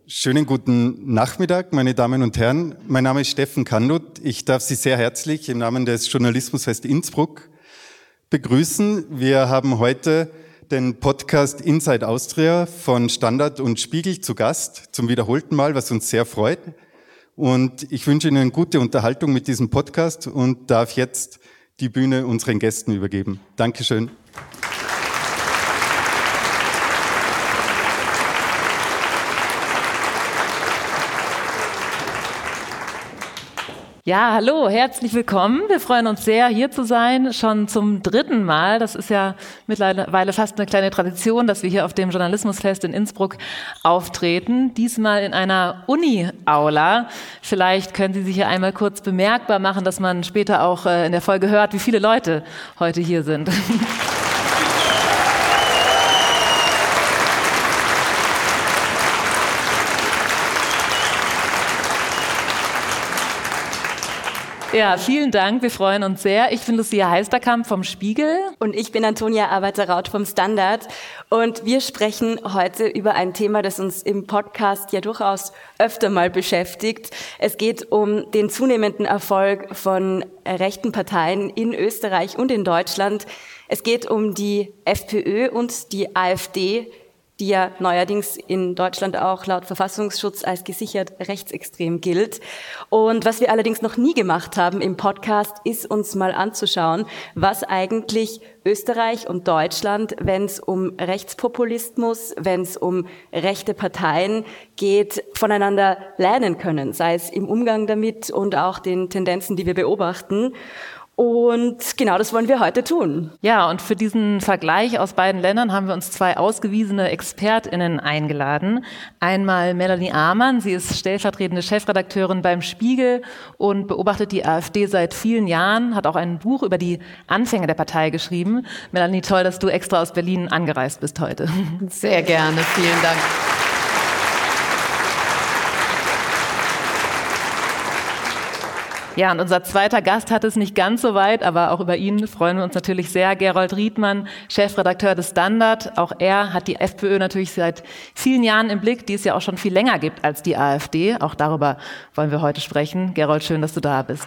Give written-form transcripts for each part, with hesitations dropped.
Schönen guten Nachmittag, meine Damen und Herren. Mein Name ist Steffen Kandut. Ich darf Sie sehr herzlich im Namen des Journalismusfest Innsbruck begrüßen. Wir haben heute den Podcast Inside Austria von Standard und Spiegel zu Gast, zum wiederholten Mal, was uns sehr freut. Und ich wünsche Ihnen gute Unterhaltung mit diesem Podcast und darf jetzt die Bühne unseren Gästen übergeben. Dankeschön. Ja, hallo, herzlich willkommen. Wir freuen uns sehr, hier zu sein, schon zum 3. Mal. Das ist ja mittlerweile fast eine kleine Tradition, dass wir hier auf dem Journalismusfest in Innsbruck auftreten. Diesmal in einer Uni-Aula. Vielleicht können Sie sich hier einmal kurz bemerkbar machen, dass man später auch in der Folge hört, wie viele Leute heute hier sind. Ja, vielen Dank. Wir freuen uns sehr. Ich bin Lucia Heisterkamp vom Spiegel. Und ich bin Antonia Arbeiter-Raut vom Standard. Und wir sprechen heute über ein Thema, das uns im Podcast ja durchaus öfter mal beschäftigt. Es geht um den zunehmenden Erfolg von rechten Parteien in Österreich und in Deutschland. Es geht um die FPÖ und die AfD, die ja neuerdings in Deutschland auch laut Verfassungsschutz als gesichert rechtsextrem gilt. Und was wir allerdings noch nie gemacht haben im Podcast, ist uns mal anzuschauen, was eigentlich Österreich und Deutschland, wenn es um Rechtspopulismus, wenn es um rechte Parteien geht, voneinander lernen können, sei es im Umgang damit und auch den Tendenzen, die wir beobachten. Und genau das wollen wir heute tun. Ja, und für diesen Vergleich aus beiden Ländern haben wir uns 2 ausgewiesene ExpertInnen eingeladen. Einmal Melanie Amann, sie ist stellvertretende Chefredakteurin beim Spiegel und beobachtet die AfD seit vielen Jahren, hat auch ein Buch über die Anfänge der Partei geschrieben. Melanie, toll, dass du extra aus Berlin angereist bist heute. Sehr gerne, vielen Dank. Ja, und unser zweiter Gast hat es nicht ganz so weit, aber auch über ihn freuen wir uns natürlich sehr. Gerold Riedmann, Chefredakteur des Standard. Auch er hat die FPÖ natürlich seit vielen Jahren im Blick, die es ja auch schon viel länger gibt als die AfD. Auch darüber wollen wir heute sprechen. Gerold, schön, dass du da bist.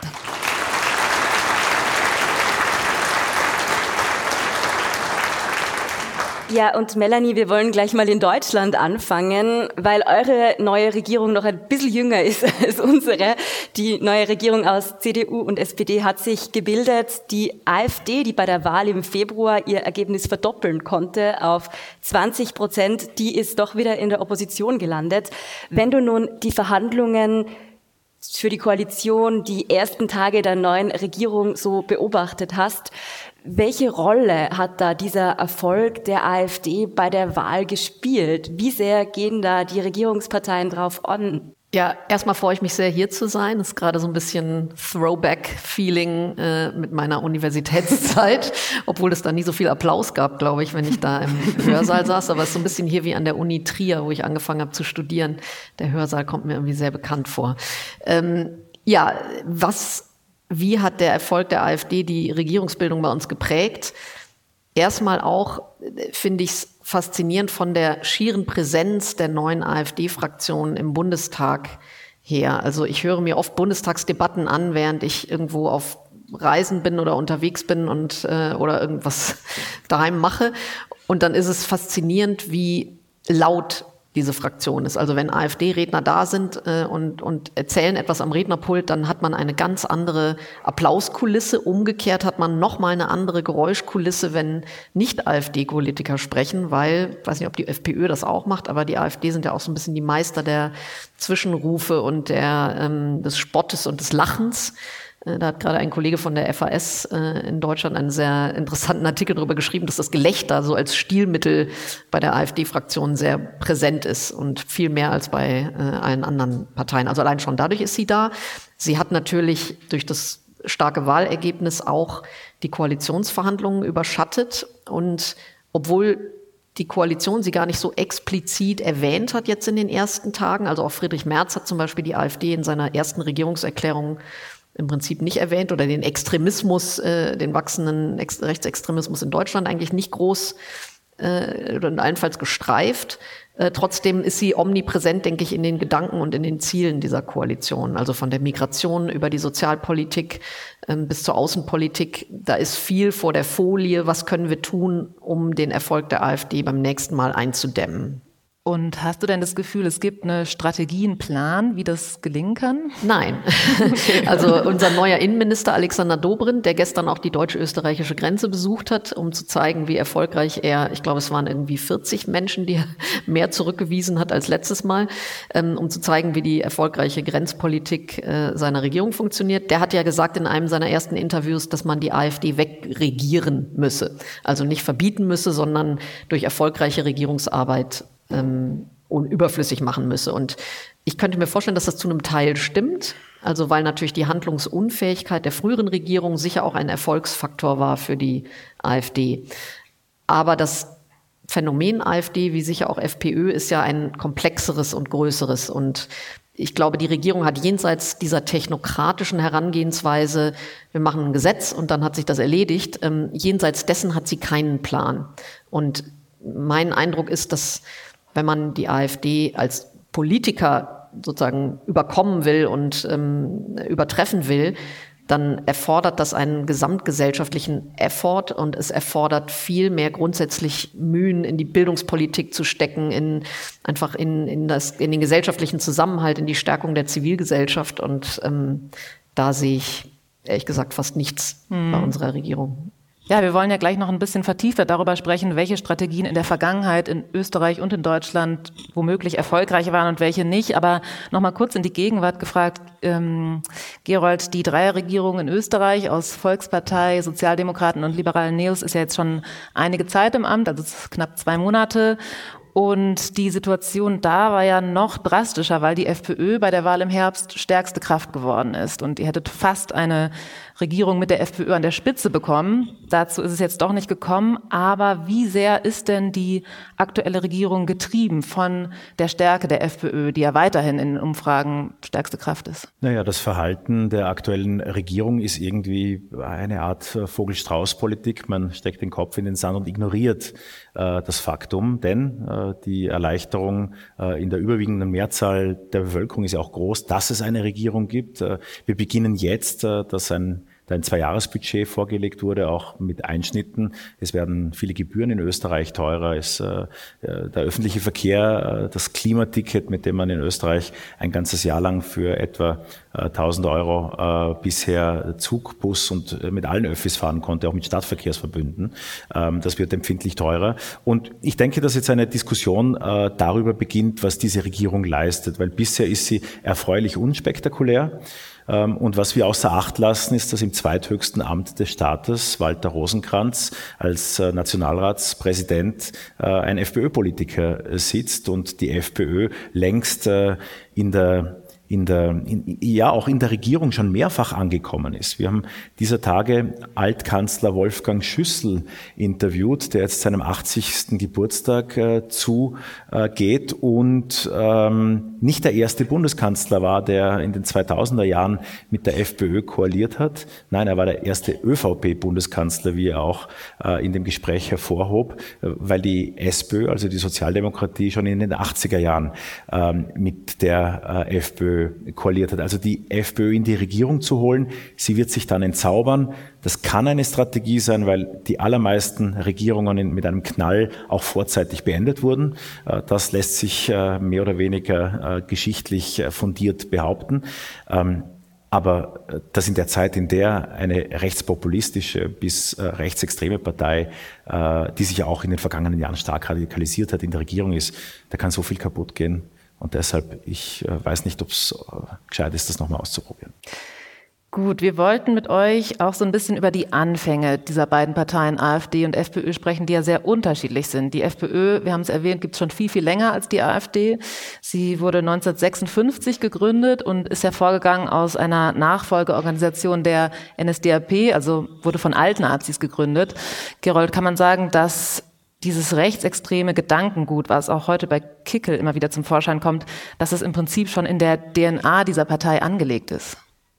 Ja, und Melanie, wir wollen gleich mal in Deutschland anfangen, weil eure neue Regierung noch ein bisschen jünger ist als unsere. Die neue Regierung aus CDU und SPD hat sich gebildet. Die AfD, die bei der Wahl im Februar ihr Ergebnis verdoppeln konnte auf 20%, die ist doch wieder in der Opposition gelandet. Wenn du nun die Verhandlungen für die Koalition, die ersten Tage der neuen Regierung so beobachtet hast, welche Rolle hat da dieser Erfolg der AfD bei der Wahl gespielt? Wie sehr gehen da die Regierungsparteien drauf an? Ja, erstmal freue ich mich sehr, hier zu sein. Das ist gerade so ein bisschen Throwback-Feeling mit meiner Universitätszeit, obwohl es da nie so viel Applaus gab, glaube ich, wenn ich da im Hörsaal saß. Aber es ist so ein bisschen hier wie an der Uni Trier, wo ich angefangen habe zu studieren. Der Hörsaal kommt mir irgendwie sehr bekannt vor. Wie hat der Erfolg der AfD die Regierungsbildung bei uns geprägt? Erstmal auch finde ich es faszinierend von der schieren Präsenz der neuen AfD-Fraktion im Bundestag her. Also ich höre mir oft Bundestagsdebatten an, während ich irgendwo auf Reisen bin oder unterwegs bin und oder irgendwas daheim mache. Und dann ist es faszinierend, wie laut diese Fraktion ist. Also wenn AfD-Redner da sind und erzählen etwas am Rednerpult, dann hat man eine ganz andere Applauskulisse. Umgekehrt hat man nochmal eine andere Geräuschkulisse, wenn nicht AfD-Politiker sprechen, weil, ich weiß nicht, ob die FPÖ das auch macht, aber die AfD sind ja auch so ein bisschen die Meister der Zwischenrufe und des Spottes und des Lachens. Da hat gerade ein Kollege von der FAS in Deutschland einen sehr interessanten Artikel darüber geschrieben, dass das Gelächter so als Stilmittel bei der AfD-Fraktion sehr präsent ist und viel mehr als bei allen anderen Parteien. Also allein schon dadurch ist sie da. Sie hat natürlich durch das starke Wahlergebnis auch die Koalitionsverhandlungen überschattet. Und obwohl die Koalition sie gar nicht so explizit erwähnt hat jetzt in den ersten Tagen, also auch Friedrich Merz hat zum Beispiel die AfD in seiner ersten Regierungserklärung im Prinzip nicht erwähnt oder den Extremismus, den wachsenden Rechtsextremismus in Deutschland eigentlich nicht groß und allenfalls gestreift. Trotzdem ist sie omnipräsent, denke ich, in den Gedanken und in den Zielen dieser Koalition. Also von der Migration über die Sozialpolitik bis zur Außenpolitik. Da ist viel vor der Folie. Was können wir tun, um den Erfolg der AfD beim nächsten Mal einzudämmen? Und hast du denn das Gefühl, es gibt eine Strategie, einen Plan, wie das gelingen kann? Nein. Also unser neuer Innenminister Alexander Dobrindt, der gestern auch die deutsch-österreichische Grenze besucht hat, um zu zeigen, wie erfolgreich er, ich glaube, es waren irgendwie 40 Menschen, die er mehr zurückgewiesen hat als letztes Mal, um zu zeigen, wie die erfolgreiche Grenzpolitik seiner Regierung funktioniert. Der hat ja gesagt in einem seiner ersten Interviews, dass man die AfD wegregieren müsse. Also nicht verbieten müsse, sondern durch erfolgreiche Regierungsarbeit unüberflüssig machen müsse. Und ich könnte mir vorstellen, dass das zu einem Teil stimmt, also weil natürlich die Handlungsunfähigkeit der früheren Regierung sicher auch ein Erfolgsfaktor war für die AfD. Aber das Phänomen AfD, wie sicher auch FPÖ, ist ja ein komplexeres und größeres. Und ich glaube, die Regierung hat jenseits dieser technokratischen Herangehensweise, wir machen ein Gesetz und dann hat sich das erledigt, jenseits dessen hat sie keinen Plan. Und mein Eindruck ist, dass wenn man die AfD als Politiker sozusagen überkommen will und übertreffen will, dann erfordert das einen gesamtgesellschaftlichen Effort und es erfordert viel mehr grundsätzlich Mühen in die Bildungspolitik zu stecken, in den gesellschaftlichen Zusammenhalt, in die Stärkung der Zivilgesellschaft und da sehe ich ehrlich gesagt fast nichts bei unserer Regierung. Ja, wir wollen ja gleich noch ein bisschen vertiefter darüber sprechen, welche Strategien in der Vergangenheit in Österreich und in Deutschland womöglich erfolgreich waren und welche nicht. Aber noch mal kurz in die Gegenwart gefragt, Gerold, die Dreierregierung in Österreich aus Volkspartei, Sozialdemokraten und liberalen Neos ist ja jetzt schon einige Zeit im Amt, also knapp 2 Monate. Und die Situation da war ja noch drastischer, weil die FPÖ bei der Wahl im Herbst stärkste Kraft geworden ist. Und ihr hättet fast eine Regierung mit der FPÖ an der Spitze bekommen. Dazu ist es jetzt doch nicht gekommen. Aber wie sehr ist denn die aktuelle Regierung getrieben von der Stärke der FPÖ, die ja weiterhin in den Umfragen stärkste Kraft ist? Naja, das Verhalten der aktuellen Regierung ist irgendwie eine Art Vogel-Strauß-Politik. Man steckt den Kopf in den Sand und ignoriert das Faktum, denn die Erleichterung in der überwiegenden Mehrzahl der Bevölkerung ist ja auch groß, dass es eine Regierung gibt. Wir beginnen jetzt, dass ein 2-Jahres-Budget vorgelegt wurde, auch mit Einschnitten. Es werden viele Gebühren in Österreich teurer. Der öffentliche Verkehr, das Klimaticket, mit dem man in Österreich ein ganzes Jahr lang für etwa 1.000 Euro bisher Zug, Bus und mit allen Öffis fahren konnte, auch mit Stadtverkehrsverbünden. Das wird empfindlich teurer. Und ich denke, dass jetzt eine Diskussion darüber beginnt, was diese Regierung leistet, weil bisher ist sie erfreulich unspektakulär. Und was wir außer Acht lassen, ist, dass im zweithöchsten Amt des Staates, Walter Rosenkranz, als Nationalratspräsident ein FPÖ-Politiker sitzt und die FPÖ längst auch in der Regierung schon mehrfach angekommen ist. Wir haben dieser Tage Altkanzler Wolfgang Schüssel interviewt, der jetzt seinem 80. Geburtstag zugeht und nicht der erste Bundeskanzler war, der in den 2000er Jahren mit der FPÖ koaliert hat. Nein, er war der erste ÖVP-Bundeskanzler, wie er auch in dem Gespräch hervorhob, weil die SPÖ, also die Sozialdemokratie, schon in den 80er Jahren mit der FPÖ koaliert hat. Also die FPÖ in die Regierung zu holen, sie wird sich dann entzaubern. Das kann eine Strategie sein, weil die allermeisten Regierungen mit einem Knall auch vorzeitig beendet wurden. Das lässt sich mehr oder weniger geschichtlich fundiert behaupten. Aber dass in der Zeit, in der eine rechtspopulistische bis rechtsextreme Partei, die sich ja auch in den vergangenen Jahren stark radikalisiert hat, in der Regierung ist, da kann so viel kaputt gehen. Und deshalb, ich weiß nicht, ob es gescheit ist, das nochmal auszuprobieren. Gut, wir wollten mit euch auch so ein bisschen über die Anfänge dieser beiden Parteien AfD und FPÖ sprechen, die ja sehr unterschiedlich sind. Die FPÖ, wir haben es erwähnt, gibt es schon viel, viel länger als die AfD. Sie wurde 1956 gegründet und ist hervorgegangen aus einer Nachfolgeorganisation der NSDAP, also wurde von Altnazis gegründet. Gerold, kann man sagen, dass dieses rechtsextreme Gedankengut, was auch heute bei Kickl immer wieder zum Vorschein kommt, dass es im Prinzip schon in der DNA dieser Partei angelegt ist?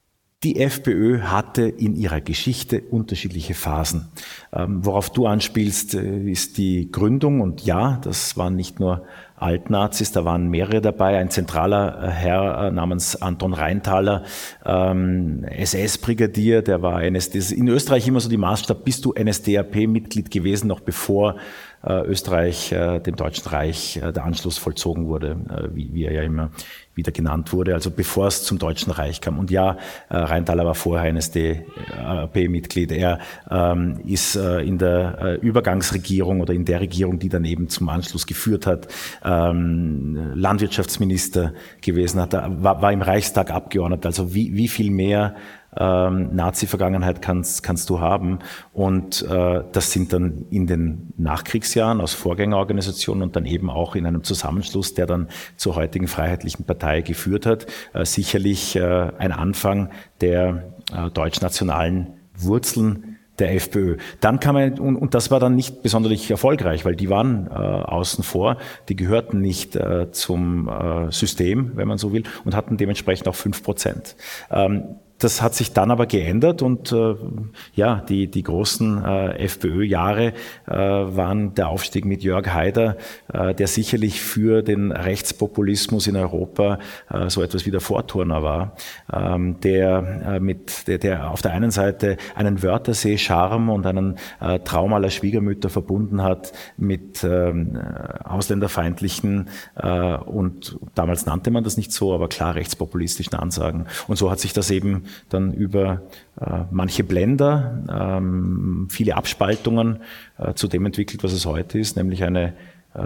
Die FPÖ hatte in ihrer Geschichte unterschiedliche Phasen. Worauf du anspielst, ist die Gründung. Und ja, das waren nicht nur Altnazis, da waren mehrere dabei. Ein zentraler Herr namens Anton Rheintaler, SS-Brigadier, der war NSD. Das ist in Österreich immer so die Maßstab, bist du NSDAP-Mitglied gewesen, noch bevor Österreich dem Deutschen Reich der Anschluss vollzogen wurde, wie er ja immer wieder genannt wurde, also bevor es zum Deutschen Reich kam. Und ja, Rheintaler war vorher NSDAP-Mitglied. Er ist in der Übergangsregierung oder in der Regierung, die dann eben zum Anschluss geführt hat, Landwirtschaftsminister gewesen, war im Reichstag Abgeordneter. Also wie viel mehr Nazi-Vergangenheit kannst du haben. Und das sind dann in den Nachkriegsjahren aus Vorgängerorganisationen und dann eben auch in einem Zusammenschluss, der dann zur heutigen Freiheitlichen Partei geführt hat, sicherlich ein Anfang der deutschnationalen Wurzeln der FPÖ. Dann kam und das war dann nicht besonders erfolgreich, weil die waren außen vor, die gehörten nicht zum System, wenn man so will, und hatten dementsprechend auch 5%. Das hat sich dann aber geändert und die großen FPÖ-Jahre waren der Aufstieg mit Jörg Haider, der sicherlich für den Rechtspopulismus in Europa so etwas wie der Vorturner war, der auf der einen Seite einen Wörthersee-Charme und einen Traum aller Schwiegermütter verbunden hat mit ausländerfeindlichen und damals nannte man das nicht so, aber klar rechtspopulistischen Ansagen. Und so hat sich das eben dann über manche Blender, viele Abspaltungen zu dem entwickelt, was es heute ist, nämlich eine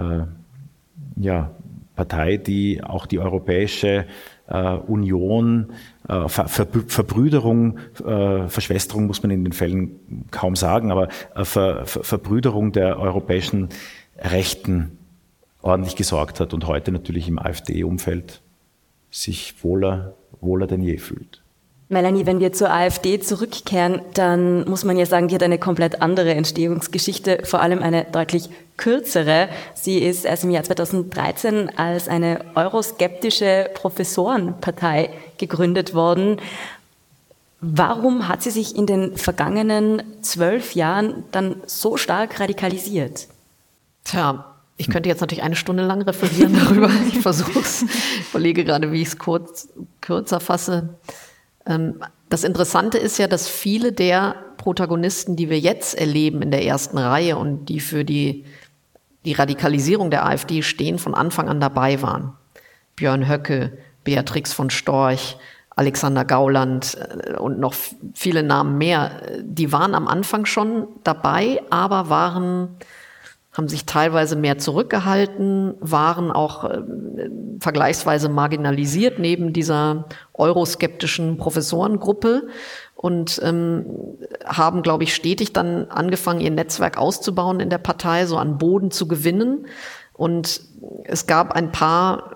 Partei, die auch die Europäische Union, Verbrüderung, Verschwesterung muss man in den Fällen kaum sagen, aber Verbrüderung der europäischen Rechten ordentlich gesorgt hat und heute natürlich im AfD-Umfeld sich wohler denn je fühlt. Melanie, wenn wir zur AfD zurückkehren, dann muss man ja sagen, die hat eine komplett andere Entstehungsgeschichte, vor allem eine deutlich kürzere. Sie ist erst im Jahr 2013 als eine euroskeptische Professorenpartei gegründet worden. Warum hat sie sich in den vergangenen 12 Jahren dann so stark radikalisiert? Tja, ich könnte jetzt natürlich eine Stunde lang referieren darüber. Ich versuche es, überlege gerade, wie ich es kürzer fasse. Das Interessante ist ja, dass viele der Protagonisten, die wir jetzt erleben in der ersten Reihe und die für die Radikalisierung der AfD stehen, von Anfang an dabei waren. Björn Höcke, Beatrix von Storch, Alexander Gauland und noch viele Namen mehr. Die waren am Anfang schon dabei, aber haben sich teilweise mehr zurückgehalten, waren auch vergleichsweise marginalisiert neben dieser euroskeptischen Professorengruppe und haben, glaube ich, stetig dann angefangen, ihr Netzwerk auszubauen in der Partei, so an Boden zu gewinnen. Und es gab ein paar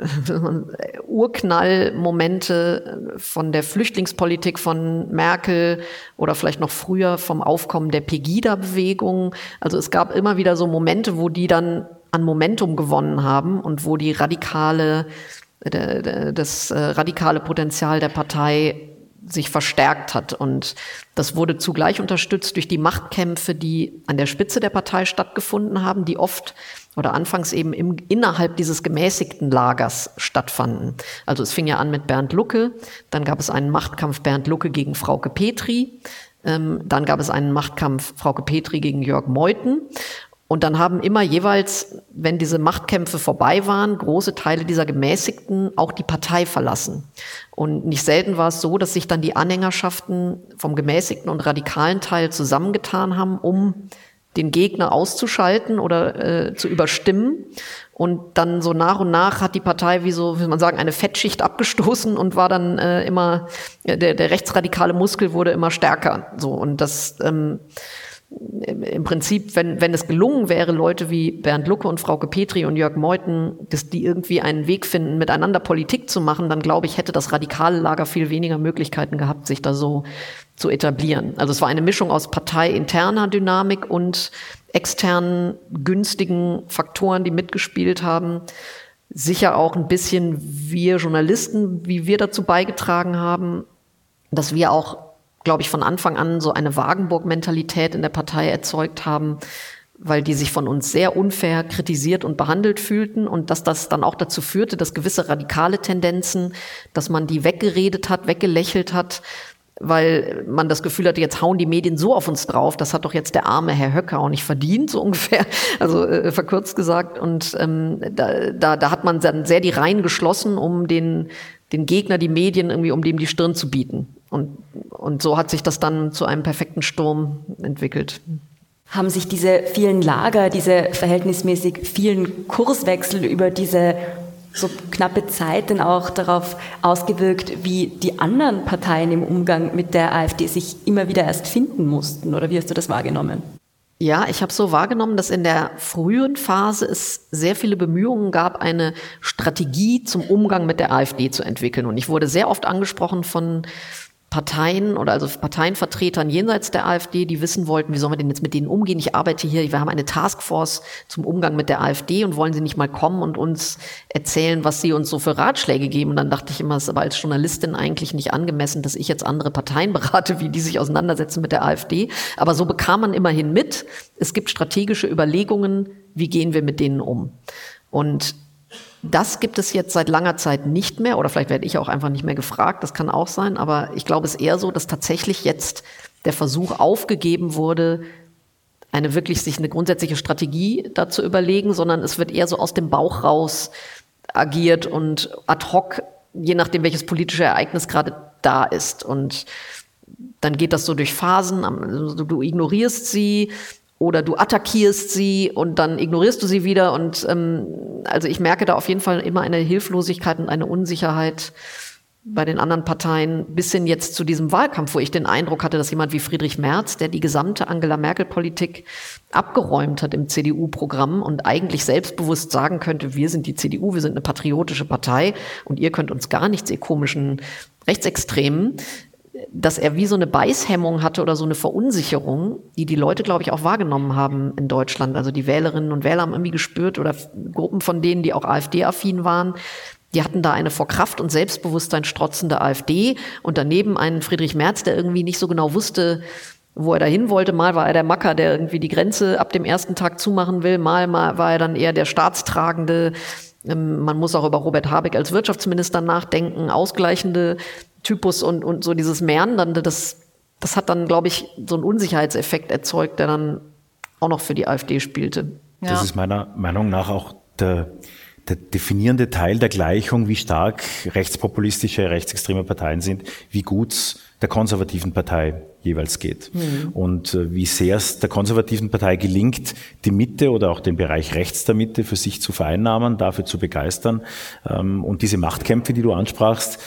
Urknallmomente von der Flüchtlingspolitik von Merkel oder vielleicht noch früher vom Aufkommen der Pegida-Bewegung. Also es gab immer wieder so Momente, wo die dann an Momentum gewonnen haben und wo das radikale Potenzial der Partei sich verstärkt hat. Und das wurde zugleich unterstützt durch die Machtkämpfe, die an der Spitze der Partei stattgefunden haben, die oft oder anfangs eben innerhalb dieses gemäßigten Lagers stattfanden. Also es fing ja an mit Bernd Lucke, dann gab es einen Machtkampf Bernd Lucke gegen Frauke Petry, dann gab es einen Machtkampf Frauke Petry gegen Jörg Meuthen. Und dann haben immer jeweils, wenn diese Machtkämpfe vorbei waren, große Teile dieser Gemäßigten auch die Partei verlassen. Und nicht selten war es so, dass sich dann die Anhängerschaften vom gemäßigten und radikalen Teil zusammengetan haben, um den Gegner auszuschalten oder zu überstimmen. Und dann so nach und nach hat die Partei wie so, will man sagen, eine Fettschicht abgestoßen und war dann immer, der rechtsradikale Muskel wurde immer stärker. So, und das im Prinzip, wenn es gelungen wäre, Leute wie Bernd Lucke und Frauke Petry und Jörg Meuthen, dass die irgendwie einen Weg finden, miteinander Politik zu machen, dann glaube ich, hätte das radikale Lager viel weniger Möglichkeiten gehabt, sich da so zu etablieren. Also es war eine Mischung aus parteiinterner Dynamik und externen günstigen Faktoren, die mitgespielt haben. Sicher auch ein bisschen wir Journalisten, wie wir dazu beigetragen haben, dass wir auch, glaube ich, von Anfang an so eine Wagenburg-Mentalität in der Partei erzeugt haben, weil die sich von uns sehr unfair kritisiert und behandelt fühlten und dass das dann auch dazu führte, dass gewisse radikale Tendenzen, dass man die weggeredet hat, weggelächelt hat, weil man das Gefühl hatte, jetzt hauen die Medien so auf uns drauf, das hat doch jetzt der arme Herr Höcke auch nicht verdient, so ungefähr, also verkürzt gesagt. Und da hat man dann sehr die Reihen geschlossen, um den Gegner, die Medien irgendwie, um dem die Stirn zu bieten. Und so hat sich das dann zu einem perfekten Sturm entwickelt. Haben sich diese vielen Lager, diese verhältnismäßig vielen Kurswechsel über diese so knappe Zeit denn auch darauf ausgewirkt, wie die anderen Parteien im Umgang mit der AfD sich immer wieder erst finden mussten? Oder wie hast du das wahrgenommen? Ja, ich habe so wahrgenommen, dass in der frühen Phase es sehr viele Bemühungen gab, eine Strategie zum Umgang mit der AfD zu entwickeln. Und ich wurde sehr oft angesprochen von Parteien oder also Parteienvertretern jenseits der AfD, die wissen wollten, wie sollen wir denn jetzt mit denen umgehen? Ich arbeite hier, wir haben eine Taskforce zum Umgang mit der AfD und wollen sie nicht mal kommen und uns erzählen, was sie uns so für Ratschläge geben? Und dann dachte ich immer, es ist aber als Journalistin eigentlich nicht angemessen, dass ich jetzt andere Parteien berate, wie die sich auseinandersetzen mit der AfD. Aber so bekam man immerhin mit, es gibt strategische Überlegungen, wie gehen wir mit denen um? Und das gibt es jetzt seit langer Zeit nicht mehr, oder vielleicht werde ich auch einfach nicht mehr gefragt, das kann auch sein, aber ich glaube, es ist eher so, dass tatsächlich jetzt der Versuch aufgegeben wurde, sich eine grundsätzliche Strategie dazu überlegen, sondern es wird eher so aus dem Bauch raus agiert und ad hoc, je nachdem, welches politische Ereignis gerade da ist. Und dann geht das so durch Phasen, du ignorierst sie, oder du attackierst sie und dann ignorierst du sie wieder. Und also ich merke da auf jeden Fall immer eine Hilflosigkeit und eine Unsicherheit bei den anderen Parteien, bis hin jetzt zu diesem Wahlkampf, wo ich den Eindruck hatte, dass jemand wie Friedrich Merz, der die gesamte Angela-Merkel-Politik abgeräumt hat im CDU-Programm und eigentlich selbstbewusst sagen könnte, wir sind die CDU, wir sind eine patriotische Partei und ihr könnt uns gar nichts, ihr komischen Rechtsextremen, dass er wie so eine Beißhemmung hatte oder so eine Verunsicherung, die Leute, glaube ich, auch wahrgenommen haben in Deutschland. Also die Wählerinnen und Wähler haben irgendwie gespürt oder Gruppen von denen, die auch AfD-affin waren, die hatten da eine vor Kraft und Selbstbewusstsein strotzende AfD und daneben einen Friedrich Merz, der irgendwie nicht so genau wusste, wo er dahin wollte. Mal war er der Macker, der irgendwie die Grenze ab dem ersten Tag zumachen will, mal war er dann eher der Staatstragende. Man muss auch über Robert Habeck als Wirtschaftsminister nachdenken, ausgleichende Typus und so dieses Meandernde, das hat dann, glaube ich, so einen Unsicherheitseffekt erzeugt, der dann auch noch für die AfD spielte. Ja. Das ist meiner Meinung nach auch der definierende Teil der Gleichung, wie stark rechtspopulistische, rechtsextreme Parteien sind, wie gut es der konservativen Partei jeweils geht. Mhm. Und wie sehr es der konservativen Partei gelingt, die Mitte oder auch den Bereich rechts der Mitte für sich zu vereinnahmen, dafür zu begeistern. Und diese Machtkämpfe, die du ansprachst,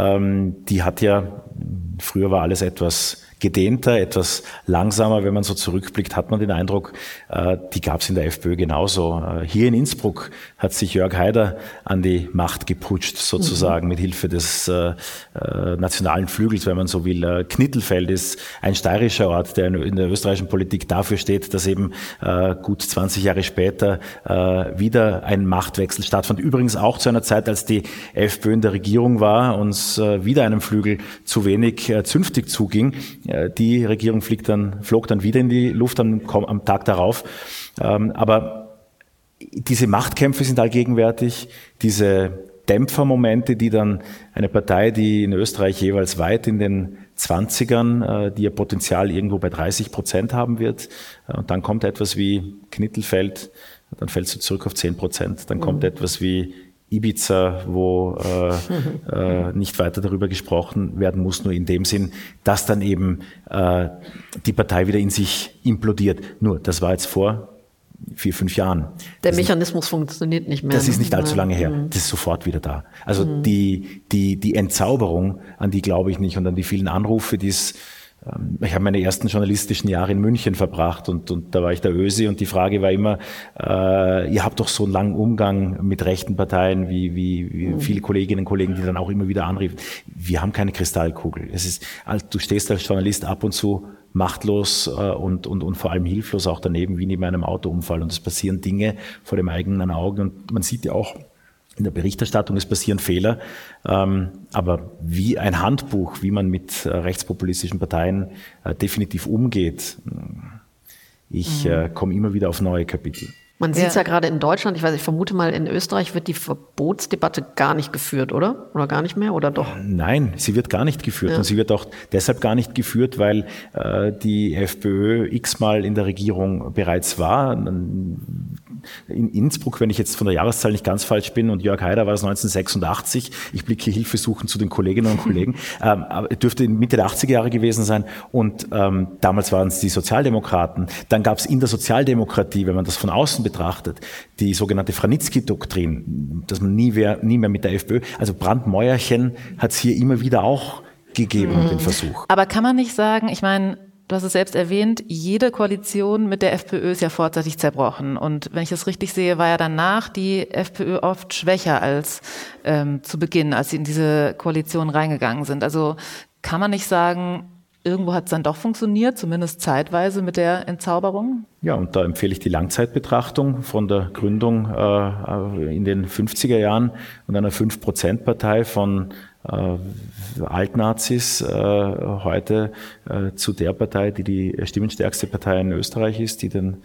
die hat ja, früher war alles etwas gedehnter, etwas langsamer. Wenn man so zurückblickt, hat man den Eindruck, die gab es in der FPÖ genauso. Hier in Innsbruck hat sich Jörg Haider an die Macht geputscht, sozusagen, mit Hilfe des nationalen Flügels, wenn man so will. Knittelfeld ist ein steirischer Ort, der in der österreichischen Politik dafür steht, dass eben gut 20 Jahre später wieder ein Machtwechsel stattfand. Übrigens auch zu einer Zeit, als die FPÖ in der Regierung war und wieder einem Flügel zu wenig zünftig zuging. Die Regierung flog dann wieder in die Luft am Tag darauf. Aber diese Machtkämpfe sind allgegenwärtig, diese Dämpfermomente, die dann eine Partei, die in Österreich jeweils weit in den 20ern, die ihr Potenzial irgendwo bei 30% haben wird. Und dann kommt etwas wie Knittelfeld, dann fällst du zurück auf 10%. Dann kommt etwas wie Ibiza, wo nicht weiter darüber gesprochen werden muss, nur in dem Sinn, dass dann eben die Partei wieder in sich implodiert. Nur, das war jetzt vor 4-5 Jahren. Der Mechanismus funktioniert nicht mehr. Das ist nicht allzu lange her. Das ist sofort wieder da. Also die Entzauberung, an die glaube ich nicht und an die vielen Anrufe, ich habe meine ersten journalistischen Jahre in München verbracht und da war ich der Ösi und die Frage war immer, ihr habt doch so einen langen Umgang mit rechten Parteien wie viele Kolleginnen und Kollegen, die dann auch immer wieder anriefen. Wir haben keine Kristallkugel. Du stehst als Journalist ab und zu machtlos und vor allem hilflos auch daneben, wie neben einem Autounfall und es passieren Dinge vor dem eigenen Auge und man sieht ja auch in der Berichterstattung, es passieren Fehler, aber wie ein Handbuch, wie man mit rechtspopulistischen Parteien definitiv umgeht, ich komme immer wieder auf neue Kapitel. Man sieht es ja gerade in Deutschland, ich vermute mal, in Österreich wird die Verbotsdebatte gar nicht geführt, oder? Oder gar nicht mehr, oder doch? Nein, sie wird gar nicht geführt. Ja. Und sie wird auch deshalb gar nicht geführt, weil die FPÖ x-mal in der Regierung bereits war. In Innsbruck, wenn ich jetzt von der Jahreszahl nicht ganz falsch bin, und Jörg Haider war es 1986, ich blicke hilfesuchend zu den Kolleginnen und Kollegen, aber dürfte Mitte der 80er Jahre gewesen sein, und damals waren es die Sozialdemokraten. Dann gab es in der Sozialdemokratie, wenn man das von außen betrachtet, die sogenannte Franitzky-Doktrin, dass man nie mehr mit der FPÖ, also Brandmäuerchen hat es hier immer wieder auch gegeben, den Versuch. Aber kann man nicht sagen, ich meine, du hast es selbst erwähnt, jede Koalition mit der FPÖ ist ja vorzeitig zerbrochen. Und wenn ich das richtig sehe, war ja danach die FPÖ oft schwächer als zu Beginn, als sie in diese Koalition reingegangen sind. Also kann man nicht sagen, irgendwo hat es dann doch funktioniert, zumindest zeitweise mit der Entzauberung? Ja, und da empfehle ich die Langzeitbetrachtung von der Gründung in den 50er Jahren und einer 5%-Partei von Altnazis heute zu der Partei, die stimmenstärkste Partei in Österreich ist, die den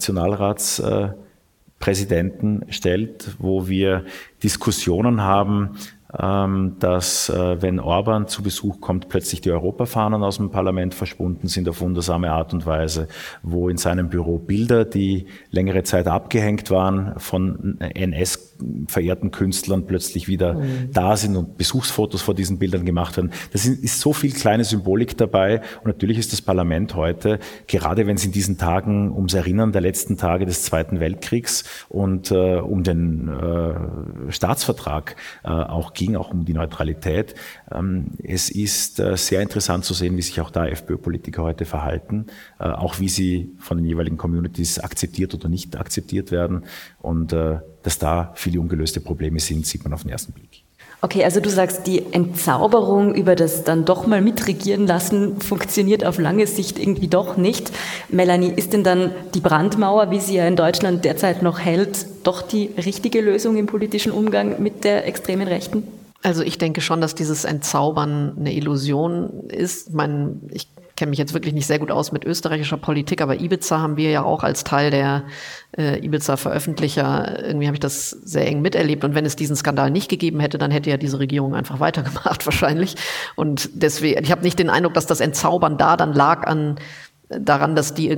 Nationalratspräsidenten stellt, wo wir Diskussionen haben, dass wenn Orban zu Besuch kommt, plötzlich die Europafahnen aus dem Parlament verschwunden sind auf wundersame Art und Weise, wo in seinem Büro Bilder, die längere Zeit abgehängt waren, von NS-verehrten Künstlern plötzlich wieder da sind und Besuchsfotos vor diesen Bildern gemacht werden. Das ist so viel kleine Symbolik dabei, und natürlich ist das Parlament heute, gerade wenn es in diesen Tagen ums Erinnern der letzten Tage des Zweiten Weltkriegs und um den Staatsvertrag auch ging, auch um die Neutralität. Es ist sehr interessant zu sehen, wie sich auch da FPÖ-Politiker heute verhalten, auch wie sie von den jeweiligen Communities akzeptiert oder nicht akzeptiert werden, und dass da viele ungelöste Probleme sind, sieht man auf den ersten Blick. Okay, also du sagst, die Entzauberung über das dann doch mal mitregieren lassen funktioniert auf lange Sicht irgendwie doch nicht. Melanie, ist denn dann die Brandmauer, wie sie ja in Deutschland derzeit noch hält, doch die richtige Lösung im politischen Umgang mit der extremen Rechten? Also ich denke schon, dass dieses Entzaubern eine Illusion ist. Ich kenne mich jetzt wirklich nicht sehr gut aus mit österreichischer Politik, aber Ibiza haben wir ja auch als Teil der Ibiza-Veröffentlicher, irgendwie habe ich das sehr eng miterlebt, und wenn es diesen Skandal nicht gegeben hätte, dann hätte ja diese Regierung einfach weitergemacht wahrscheinlich, und deswegen, ich habe nicht den Eindruck, dass das Entzaubern da dann lag daran, dass die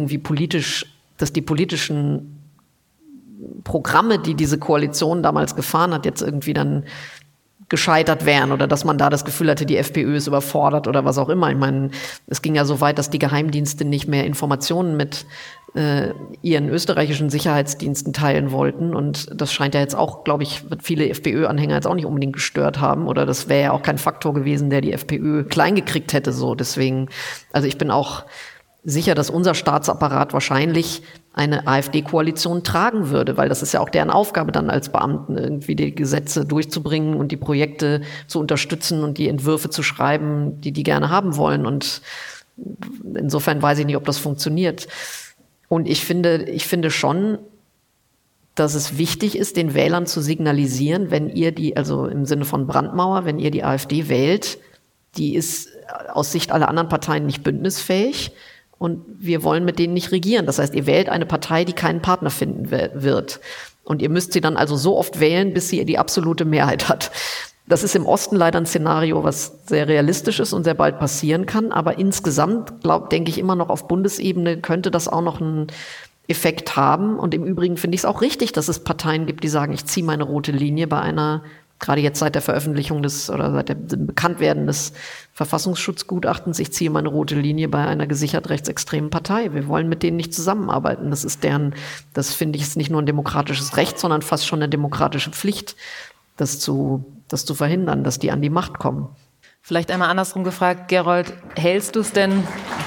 politischen Programme, die diese Koalition damals gefahren hat, jetzt irgendwie dann gescheitert wären, oder dass man da das Gefühl hatte, die FPÖ ist überfordert oder was auch immer. Ich meine, es ging ja so weit, dass die Geheimdienste nicht mehr Informationen mit ihren österreichischen Sicherheitsdiensten teilen wollten, und das scheint ja jetzt auch, glaube ich, wird viele FPÖ-Anhänger jetzt auch nicht unbedingt gestört haben, oder das wäre ja auch kein Faktor gewesen, der die FPÖ klein gekriegt hätte, so. Deswegen, also ich bin auch sicher, dass unser Staatsapparat wahrscheinlich eine AfD-Koalition tragen würde, weil das ist ja auch deren Aufgabe dann als Beamten, irgendwie die Gesetze durchzubringen und die Projekte zu unterstützen und die Entwürfe zu schreiben, die gerne haben wollen, und insofern weiß ich nicht, ob das funktioniert. Und ich finde schon, dass es wichtig ist, den Wählern zu signalisieren, wenn ihr also im Sinne von Brandmauer, wenn ihr die AfD wählt, die ist aus Sicht aller anderen Parteien nicht bündnisfähig, und wir wollen mit denen nicht regieren. Das heißt, ihr wählt eine Partei, die keinen Partner finden wird. Und ihr müsst sie dann also so oft wählen, bis sie die absolute Mehrheit hat. Das ist im Osten leider ein Szenario, was sehr realistisch ist und sehr bald passieren kann. Aber insgesamt, denke ich immer noch, auf Bundesebene könnte das auch noch einen Effekt haben. Und im Übrigen finde ich es auch richtig, dass es Parteien gibt, die sagen, ich ziehe meine rote Linie bei einer, gerade jetzt seit der Veröffentlichung seit dem Bekanntwerden des Verfassungsschutzgutachtens, ich ziehe meine rote Linie bei einer gesichert rechtsextremen Partei. Wir wollen mit denen nicht zusammenarbeiten. Das finde ich, ist nicht nur ein demokratisches Recht, sondern fast schon eine demokratische Pflicht, das zu verhindern, dass die an die Macht kommen. Vielleicht einmal andersrum gefragt, Gerold, hältst du es denn?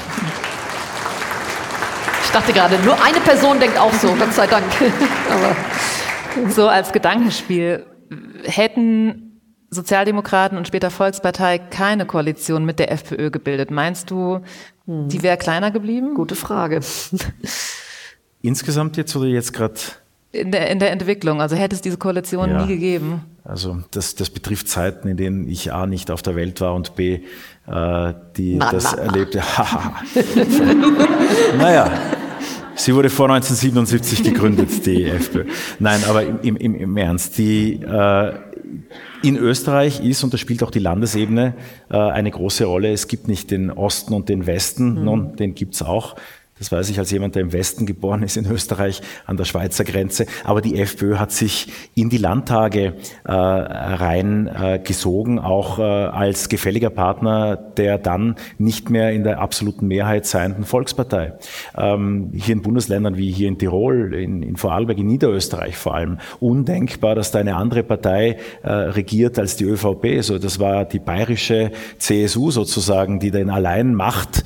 Ich dachte gerade, nur eine Person denkt auch so, Gott sei Dank. Aber so als Gedankenspiel, hätten Sozialdemokraten und später Volkspartei keine Koalition mit der FPÖ gebildet, meinst du, die wäre kleiner geblieben? Gute Frage. Insgesamt jetzt oder jetzt gerade in der Entwicklung? Also hätte es diese Koalition nie gegeben? Also das betrifft Zeiten, in denen ich A, nicht auf der Welt war und B, erlebte. Naja, sie wurde vor 1977 gegründet, die FPÖ. Nein, aber im Ernst, in Österreich ist, und da spielt auch die Landesebene eine große Rolle, es gibt nicht den Osten und den Westen, nun, den gibt's auch. Das weiß ich als jemand, der im Westen geboren ist in Österreich, an der Schweizer Grenze. Aber die FPÖ hat sich in die Landtage reingesogen, auch als gefälliger Partner der dann nicht mehr in der absoluten Mehrheit seienden Volkspartei. Hier in Bundesländern wie hier in Tirol, in Vorarlberg, in Niederösterreich vor allem, undenkbar, dass da eine andere Partei regiert als die ÖVP. So, das war die bayerische CSU sozusagen, die den Alleinmacht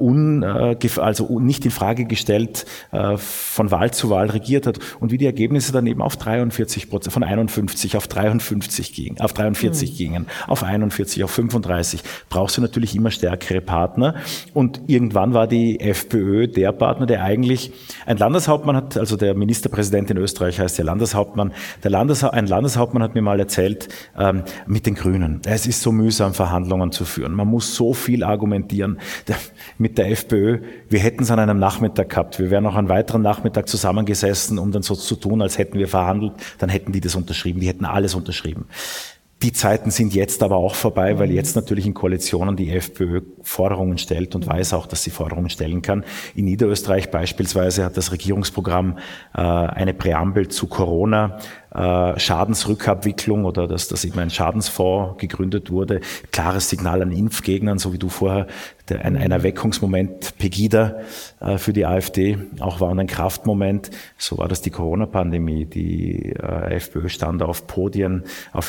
nicht in Frage gestellt, von Wahl zu Wahl regiert hat und wie die Ergebnisse dann eben auf 43%, von 51 auf 43 gingen, auf 43 gingen, auf 41, auf 35, brauchst du natürlich immer stärkere Partner und irgendwann war die FPÖ der Partner, der eigentlich ein Landeshauptmann hat, also der Ministerpräsident in Österreich heißt ja Landeshauptmann, ein Landeshauptmann hat mir mal erzählt, mit den Grünen, es ist so mühsam, Verhandlungen zu führen, man muss so viel argumentieren, mit der FPÖ, wir hätten es an einem Nachmittag gehabt. Wir wären noch einen weiteren Nachmittag zusammengesessen, um dann so zu tun, als hätten wir verhandelt. Dann hätten die das unterschrieben. Die hätten alles unterschrieben. Die Zeiten sind jetzt aber auch vorbei, weil jetzt natürlich in Koalitionen die FPÖ Forderungen stellt und weiß auch, dass sie Forderungen stellen kann. In Niederösterreich beispielsweise hat das Regierungsprogramm eine Präambel zu Corona, Schadensrückabwicklung oder dass eben ein Schadensfonds gegründet wurde. Klares Signal an Impfgegnern, so wie du vorher, ein Erweckungsmoment Pegida für die AfD auch war und ein Kraftmoment. So war das die Corona-Pandemie. Die FPÖ stand auf Podien, auf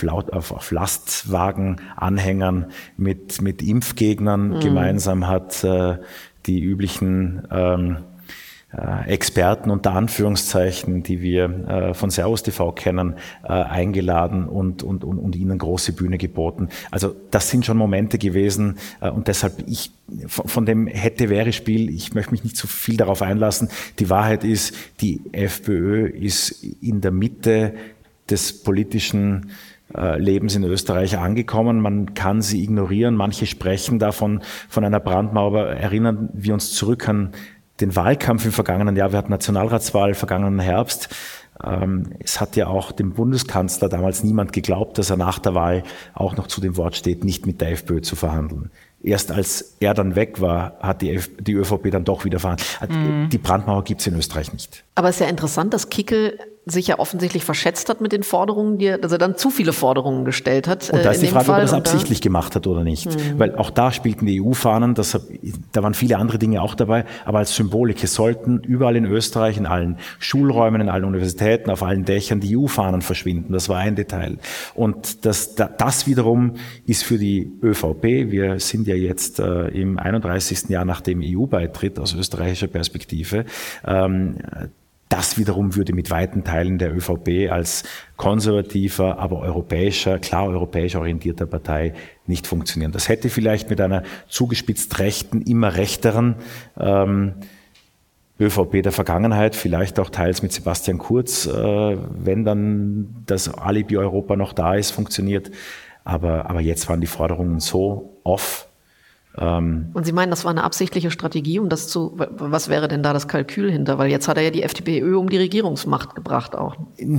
Lastwagen-Anhängern mit Impfgegnern gemeinsam, hat die üblichen Experten unter Anführungszeichen, die wir von Servus TV kennen, eingeladen und ihnen große Bühne geboten. Also das sind schon Momente gewesen und deshalb von dem Hätte-Wäre-Spiel, ich möchte mich nicht zu viel darauf einlassen. Die Wahrheit ist, die FPÖ ist in der Mitte des politischen Lebens in Österreich angekommen. Man kann sie ignorieren. Manche sprechen davon von einer Brandmauer, aber erinnern wir uns zurück an den Wahlkampf im vergangenen Jahr. Wir hatten Nationalratswahl vergangenen Herbst. Es hat ja auch dem Bundeskanzler damals niemand geglaubt, dass er nach der Wahl auch noch zu dem Wort steht, nicht mit der FPÖ zu verhandeln. Erst als er dann weg war, hat die ÖVP dann doch wieder verhandelt. Die Brandmauer gibt es in Österreich nicht. Aber es ist ja interessant, dass Kickl sich ja offensichtlich verschätzt hat mit den Forderungen, dass er dann zu viele Forderungen gestellt hat. Und da ist die Frage, ob er das absichtlich gemacht hat oder nicht. Weil auch da spielten die EU-Fahnen, da waren viele andere Dinge auch dabei, aber als Symbolik, es sollten überall in Österreich, in allen Schulräumen, in allen Universitäten, auf allen Dächern die EU-Fahnen verschwinden. Das war ein Detail. Und das wiederum ist für die ÖVP, wir sind ja jetzt im 31. Jahr nach dem EU-Beitritt aus österreichischer Perspektive, das wiederum würde mit weiten Teilen der ÖVP als konservativer, aber klar europäisch orientierter Partei nicht funktionieren. Das hätte vielleicht mit einer zugespitzt rechten, immer rechteren ÖVP der Vergangenheit, vielleicht auch teils mit Sebastian Kurz, wenn dann das Alibi Europa noch da ist, funktioniert. Aber jetzt waren die Forderungen so off. Und Sie meinen, das war eine absichtliche Strategie, was wäre denn da das Kalkül hinter? Weil jetzt hat er ja die FPÖ um die Regierungsmacht gebracht auch.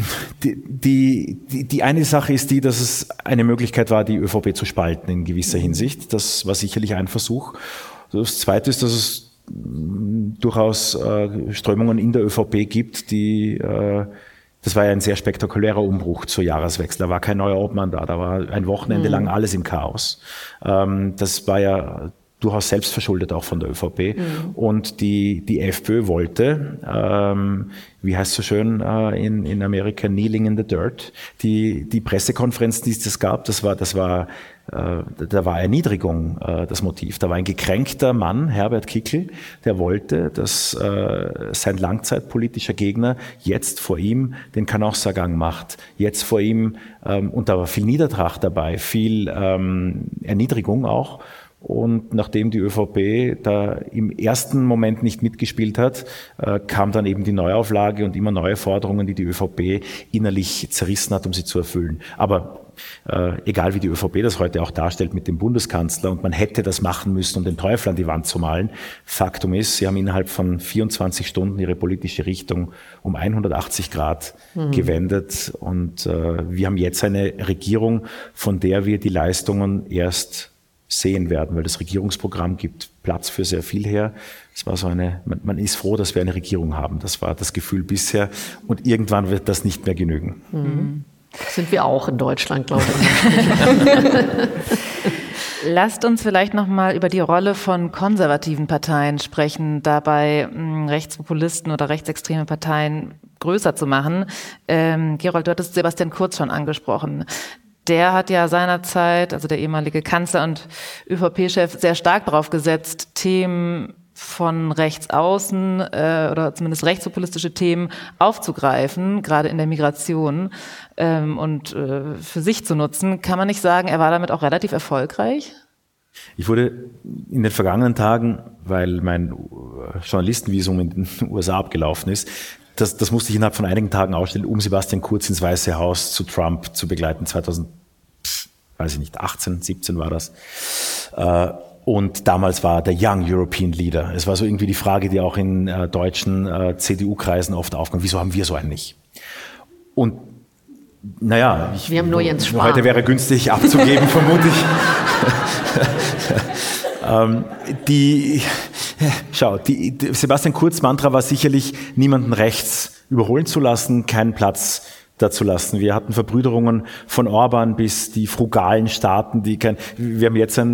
Die eine Sache ist die, dass es eine Möglichkeit war, die ÖVP zu spalten in gewisser Hinsicht. Das war sicherlich ein Versuch. Das Zweite ist, dass es durchaus Strömungen in der ÖVP gibt, das war ja ein sehr spektakulärer Umbruch zur Jahreswechsel. Da war kein neuer Obmann da war ein Wochenende lang alles im Chaos. Das war ja durchaus selbstverschuldet auch von der ÖVP. Und die FPÖ wollte, wie heißt es so schön in Amerika, kneeling in the dirt. Die Pressekonferenz, die es gab, da war Erniedrigung das Motiv. Da war ein gekränkter Mann, Herbert Kickl, der wollte, dass sein langzeitpolitischer Gegner jetzt vor ihm den Kanossa-Gang macht. Jetzt vor ihm, und da war viel Niedertracht dabei, viel Erniedrigung auch. Und nachdem die ÖVP da im ersten Moment nicht mitgespielt hat, kam dann eben die Neuauflage und immer neue Forderungen, die die ÖVP innerlich zerrissen hat, um sie zu erfüllen. Aber egal wie die ÖVP das heute auch darstellt mit dem Bundeskanzler und man hätte das machen müssen, um den Teufel an die Wand zu malen. Faktum ist, sie haben innerhalb von 24 Stunden ihre politische Richtung um 180 Grad gewendet und wir haben jetzt eine Regierung, von der wir die Leistungen erst sehen werden, weil das Regierungsprogramm gibt Platz für sehr viel her. Es war man ist froh, dass wir eine Regierung haben. Das war das Gefühl bisher und irgendwann wird das nicht mehr genügen. Mhm. Sind wir auch in Deutschland, glaube ich. Lasst uns vielleicht noch mal über die Rolle von konservativen Parteien sprechen, dabei Rechtspopulisten oder rechtsextreme Parteien größer zu machen. Gerold, du hattest Sebastian Kurz schon angesprochen. Der hat ja seinerzeit, also der ehemalige Kanzler und ÖVP-Chef, sehr stark darauf gesetzt, Themen von rechts außen oder zumindest rechtspopulistische Themen aufzugreifen, gerade in der Migration und für sich zu nutzen. Kann man nicht sagen, er war damit auch relativ erfolgreich? Ich wurde in den vergangenen Tagen, weil mein Journalistenvisum in den USA abgelaufen ist, das musste ich innerhalb von einigen Tagen ausstellen, um Sebastian Kurz ins Weiße Haus zu Trump zu begleiten. 2018, 17 war das. Und damals war der Young European Leader. Es war so irgendwie die Frage, die auch in deutschen CDU-Kreisen oft aufkam. Wieso haben wir so einen nicht? Und naja, wir haben nur Jens Spahn. Heute wäre günstig abzugeben, vermute ich. Sebastian Kurz Mantra war sicherlich, niemanden rechts überholen zu lassen, keinen Platz dazu lassen. Wir hatten Verbrüderungen von Orban bis die frugalen Staaten, wir haben jetzt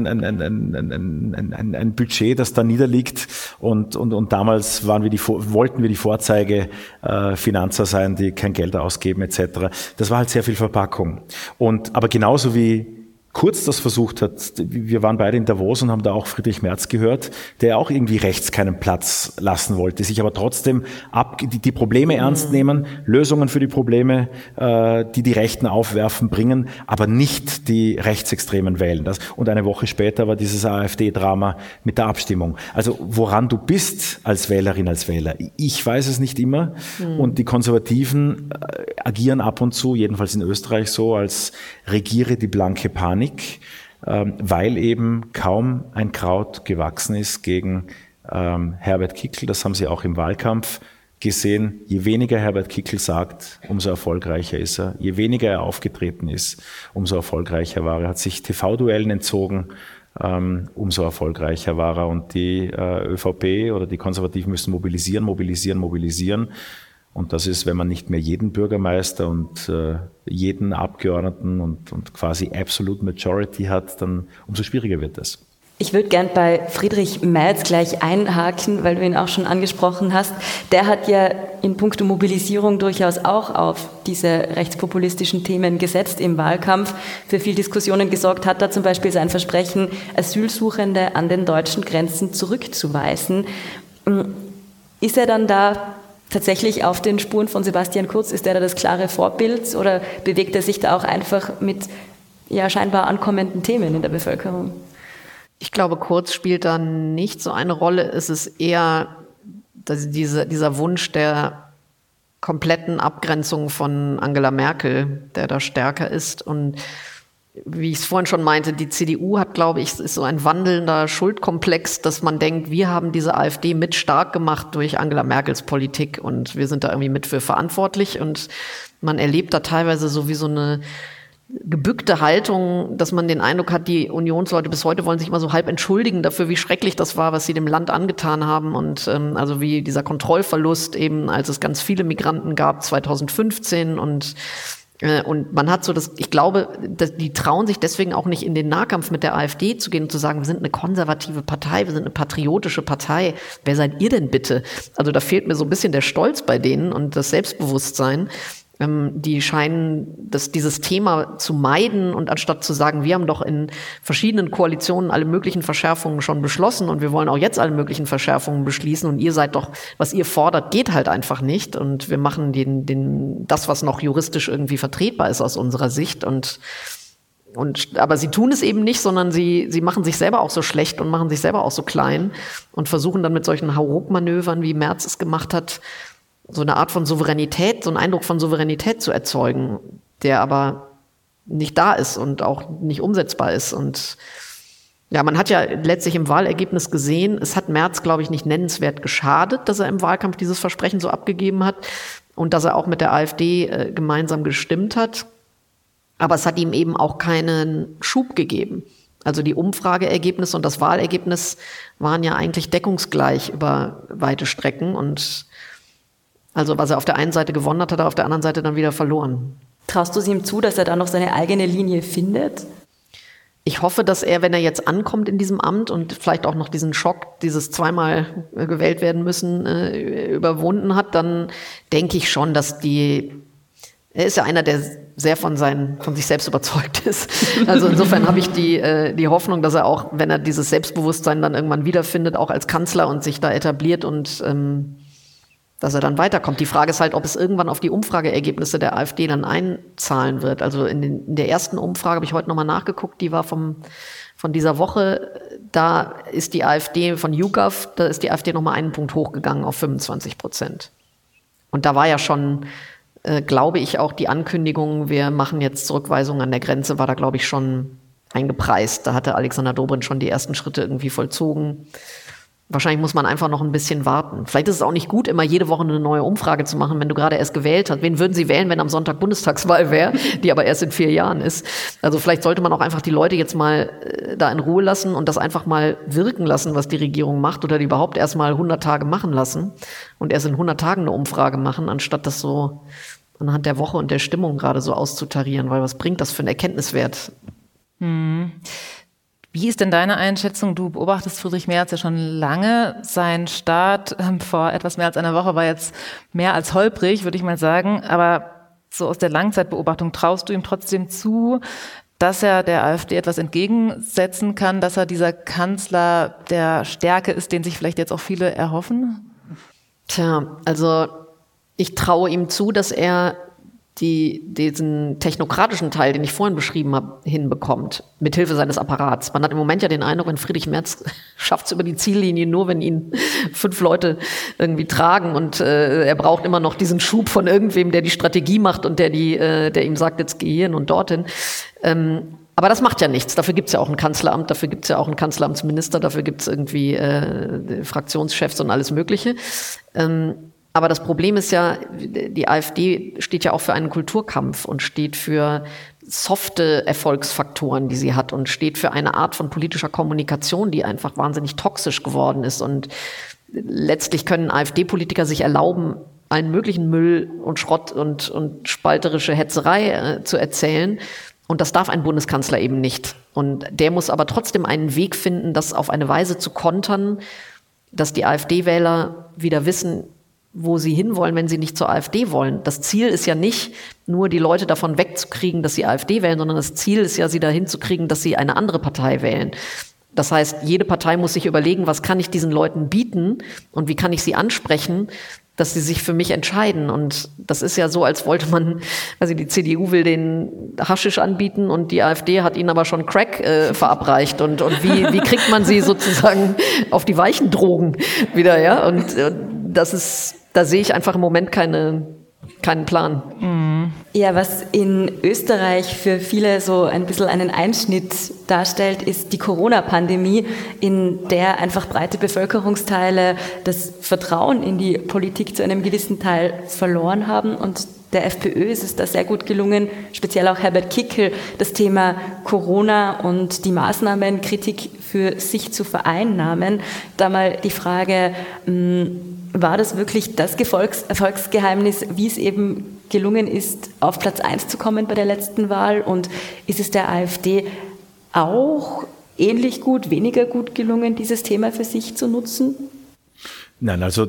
ein Budget, das da niederliegt und damals wollten wir die Vorzeigefinanzer sein, die kein Geld ausgeben etc. Das war halt sehr viel Verpackung. Aber genauso wie Kurz das versucht hat, wir waren beide in Davos und haben da auch Friedrich Merz gehört, der auch irgendwie rechts keinen Platz lassen wollte, sich aber trotzdem die Probleme ernst nehmen, Lösungen für die Probleme, die Rechten aufwerfen, bringen, aber nicht die Rechtsextremen wählen. Und eine Woche später war dieses AfD-Drama mit der Abstimmung. Also woran du bist als Wählerin, als Wähler, ich weiß es nicht immer und die Konservativen agieren ab und zu, jedenfalls in Österreich so, als regiere die blanke Panik, weil eben kaum ein Kraut gewachsen ist gegen Herbert Kickl. Das haben Sie auch im Wahlkampf gesehen. Je weniger Herbert Kickl sagt, umso erfolgreicher ist er. Je weniger er aufgetreten ist, umso erfolgreicher war er. Er hat sich TV-Duellen entzogen, umso erfolgreicher war er. Und die ÖVP oder die Konservativen müssen mobilisieren. Und das ist, wenn man nicht mehr jeden Bürgermeister und jeden Abgeordneten und quasi Absolute Majority hat, dann umso schwieriger wird das. Ich würde gern bei Friedrich Merz gleich einhaken, weil du ihn auch schon angesprochen hast. Der hat ja in puncto Mobilisierung durchaus auch auf diese rechtspopulistischen Themen gesetzt im Wahlkampf. Für viel Diskussionen gesorgt hat da zum Beispiel sein Versprechen, Asylsuchende an den deutschen Grenzen zurückzuweisen. Ist er dann da tatsächlich auf den Spuren von Sebastian Kurz? Ist er da das klare Vorbild oder bewegt er sich da auch einfach mit scheinbar ankommenden Themen in der Bevölkerung? Ich glaube, Kurz spielt da nicht so eine Rolle. Es ist eher dieser Wunsch der kompletten Abgrenzung von Angela Merkel, der da stärker ist. Und wie ich es vorhin schon meinte, die CDU hat, glaube ich, ist so ein wandelnder Schuldkomplex, dass man denkt, wir haben diese AfD mit stark gemacht durch Angela Merkels Politik und wir sind da irgendwie mit für verantwortlich. Und man erlebt da teilweise so wie so eine gebückte Haltung, dass man den Eindruck hat, die Unionsleute bis heute wollen sich immer so halb entschuldigen dafür, wie schrecklich das war, was sie dem Land angetan haben und also wie dieser Kontrollverlust eben, als es ganz viele Migranten gab 2015 und man hat so ich glaube, die trauen sich deswegen auch nicht in den Nahkampf mit der AfD zu gehen und zu sagen, wir sind eine konservative Partei, wir sind eine patriotische Partei. Wer seid ihr denn bitte? Also da fehlt mir so ein bisschen der Stolz bei denen und das Selbstbewusstsein. Die scheinen dieses Thema zu meiden und anstatt zu sagen, wir haben doch in verschiedenen Koalitionen alle möglichen Verschärfungen schon beschlossen und wir wollen auch jetzt alle möglichen Verschärfungen beschließen und ihr seid doch, was ihr fordert, geht halt einfach nicht und wir machen das, was noch juristisch irgendwie vertretbar ist aus unserer Sicht und Aber sie tun es eben nicht, sondern sie machen sich selber auch so schlecht und machen sich selber auch so klein und versuchen dann mit solchen Hauruck-Manövern, wie Merz es gemacht hat, so eine Art von Souveränität, so einen Eindruck von Souveränität zu erzeugen, der aber nicht da ist und auch nicht umsetzbar ist. Und ja, man hat ja letztlich im Wahlergebnis gesehen, es hat Merz, glaube ich, nicht nennenswert geschadet, dass er im Wahlkampf dieses Versprechen so abgegeben hat und dass er auch mit der AfD gemeinsam gestimmt hat. Aber es hat ihm eben auch keinen Schub gegeben. Also die Umfrageergebnisse und das Wahlergebnis waren ja eigentlich deckungsgleich über weite Strecken. Und also was er auf der einen Seite gewonnen hat, hat er auf der anderen Seite dann wieder verloren. Traust du es ihm zu, dass er da noch seine eigene Linie findet? Ich hoffe, dass er, wenn er jetzt ankommt in diesem Amt und vielleicht auch noch diesen Schock, dieses zweimal gewählt werden müssen, überwunden hat, dann denke ich schon, dass er ist ja einer, der sehr von sich selbst überzeugt ist. Also insofern habe ich die Hoffnung, dass er auch, wenn er dieses Selbstbewusstsein dann irgendwann wiederfindet, auch als Kanzler und sich da etabliert und dass er dann weiterkommt. Die Frage ist halt, ob es irgendwann auf die Umfrageergebnisse der AfD dann einzahlen wird. Also in der ersten Umfrage habe ich heute nochmal nachgeguckt, die war von dieser Woche. Da ist die AfD von YouGov, da ist die AfD nochmal einen Punkt hochgegangen auf 25%. Und da war ja schon, glaube ich, auch die Ankündigung, wir machen jetzt Zurückweisungen an der Grenze, war da, glaube ich, schon eingepreist. Da hatte Alexander Dobrindt schon die ersten Schritte irgendwie vollzogen. Wahrscheinlich muss man einfach noch ein bisschen warten. Vielleicht ist es auch nicht gut, immer jede Woche eine neue Umfrage zu machen, wenn du gerade erst gewählt hast. Wen würden Sie wählen, wenn am Sonntag Bundestagswahl wäre, die aber erst in 4 Jahren ist? Also vielleicht sollte man auch einfach die Leute jetzt mal da in Ruhe lassen und das einfach mal wirken lassen, was die Regierung macht, oder die überhaupt erst mal 100 Tage machen lassen und erst in 100 Tagen eine Umfrage machen, anstatt das so anhand der Woche und der Stimmung gerade so auszutarieren. Weil was bringt das für einen Erkenntniswert? Wie ist denn deine Einschätzung? Du beobachtest Friedrich Merz ja schon lange. Sein Start vor etwas mehr als einer Woche war jetzt mehr als holprig, würde ich mal sagen. Aber so aus der Langzeitbeobachtung, traust du ihm trotzdem zu, dass er der AfD etwas entgegensetzen kann, dass er dieser Kanzler der Stärke ist, den sich vielleicht jetzt auch viele erhoffen? Tja, also ich traue ihm zu, dass er diesen technokratischen Teil, den ich vorhin beschrieben habe, hinbekommt, mithilfe seines Apparats. Man hat im Moment ja den Eindruck, wenn Friedrich Merz schafft es über die Ziellinie nur, wenn ihn 5 Leute irgendwie tragen und er braucht immer noch diesen Schub von irgendwem, der die Strategie macht und der ihm sagt, jetzt geh hierhin und dorthin. Aber das macht ja nichts. Dafür gibt's ja auch ein Kanzleramt, dafür gibt's ja auch einen Kanzleramtsminister, dafür gibt's irgendwie Fraktionschefs und alles Mögliche. Aber das Problem ist ja, die AfD steht ja auch für einen Kulturkampf und steht für softe Erfolgsfaktoren, die sie hat, und steht für eine Art von politischer Kommunikation, die einfach wahnsinnig toxisch geworden ist. Und letztlich können AfD-Politiker sich erlauben, allen möglichen Müll und Schrott und spalterische Hetzerei zu erzählen. Und das darf ein Bundeskanzler eben nicht. Und der muss aber trotzdem einen Weg finden, das auf eine Weise zu kontern, dass die AfD-Wähler wieder wissen, wo sie hinwollen, wenn sie nicht zur AfD wollen. Das Ziel ist ja nicht, nur die Leute davon wegzukriegen, dass sie AfD wählen, sondern das Ziel ist ja, sie dahin zu kriegen, dass sie eine andere Partei wählen. Das heißt, jede Partei muss sich überlegen, was kann ich diesen Leuten bieten und wie kann ich sie ansprechen, dass sie sich für mich entscheiden. Und das ist ja so, als wollte man, also die CDU will den Haschisch anbieten und die AfD hat ihnen aber schon Crack verabreicht. Und wie kriegt man sie sozusagen auf die weichen Drogen wieder, ja? Und da sehe ich einfach im Moment keinen Plan. Ja, was in Österreich für viele so ein bisschen einen Einschnitt darstellt, ist die Corona-Pandemie, in der einfach breite Bevölkerungsteile das Vertrauen in die Politik zu einem gewissen Teil verloren haben. Und der FPÖ ist es da sehr gut gelungen, speziell auch Herbert Kickl, das Thema Corona und die Maßnahmenkritik für sich zu vereinnahmen. Da mal die Frage, war das wirklich das Erfolgsgeheimnis, wie es eben gelungen ist, auf Platz 1 zu kommen bei der letzten Wahl? Und ist es der AfD auch ähnlich gut, weniger gut gelungen, dieses Thema für sich zu nutzen? Nein, also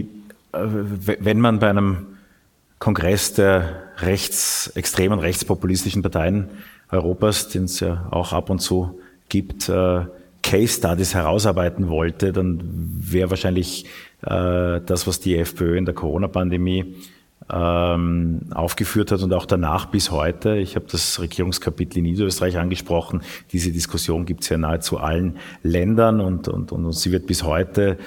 wenn man bei einem Kongress der extremen rechtspopulistischen Parteien Europas, den es ja auch ab und zu gibt, Case Studies herausarbeiten wollte, dann wäre wahrscheinlich das, was die FPÖ in der Corona-Pandemie aufgeführt hat und auch danach bis heute. Ich habe das Regierungskapitel in Niederösterreich angesprochen. Diese Diskussion gibt es ja in nahezu allen Ländern und sie wird bis heute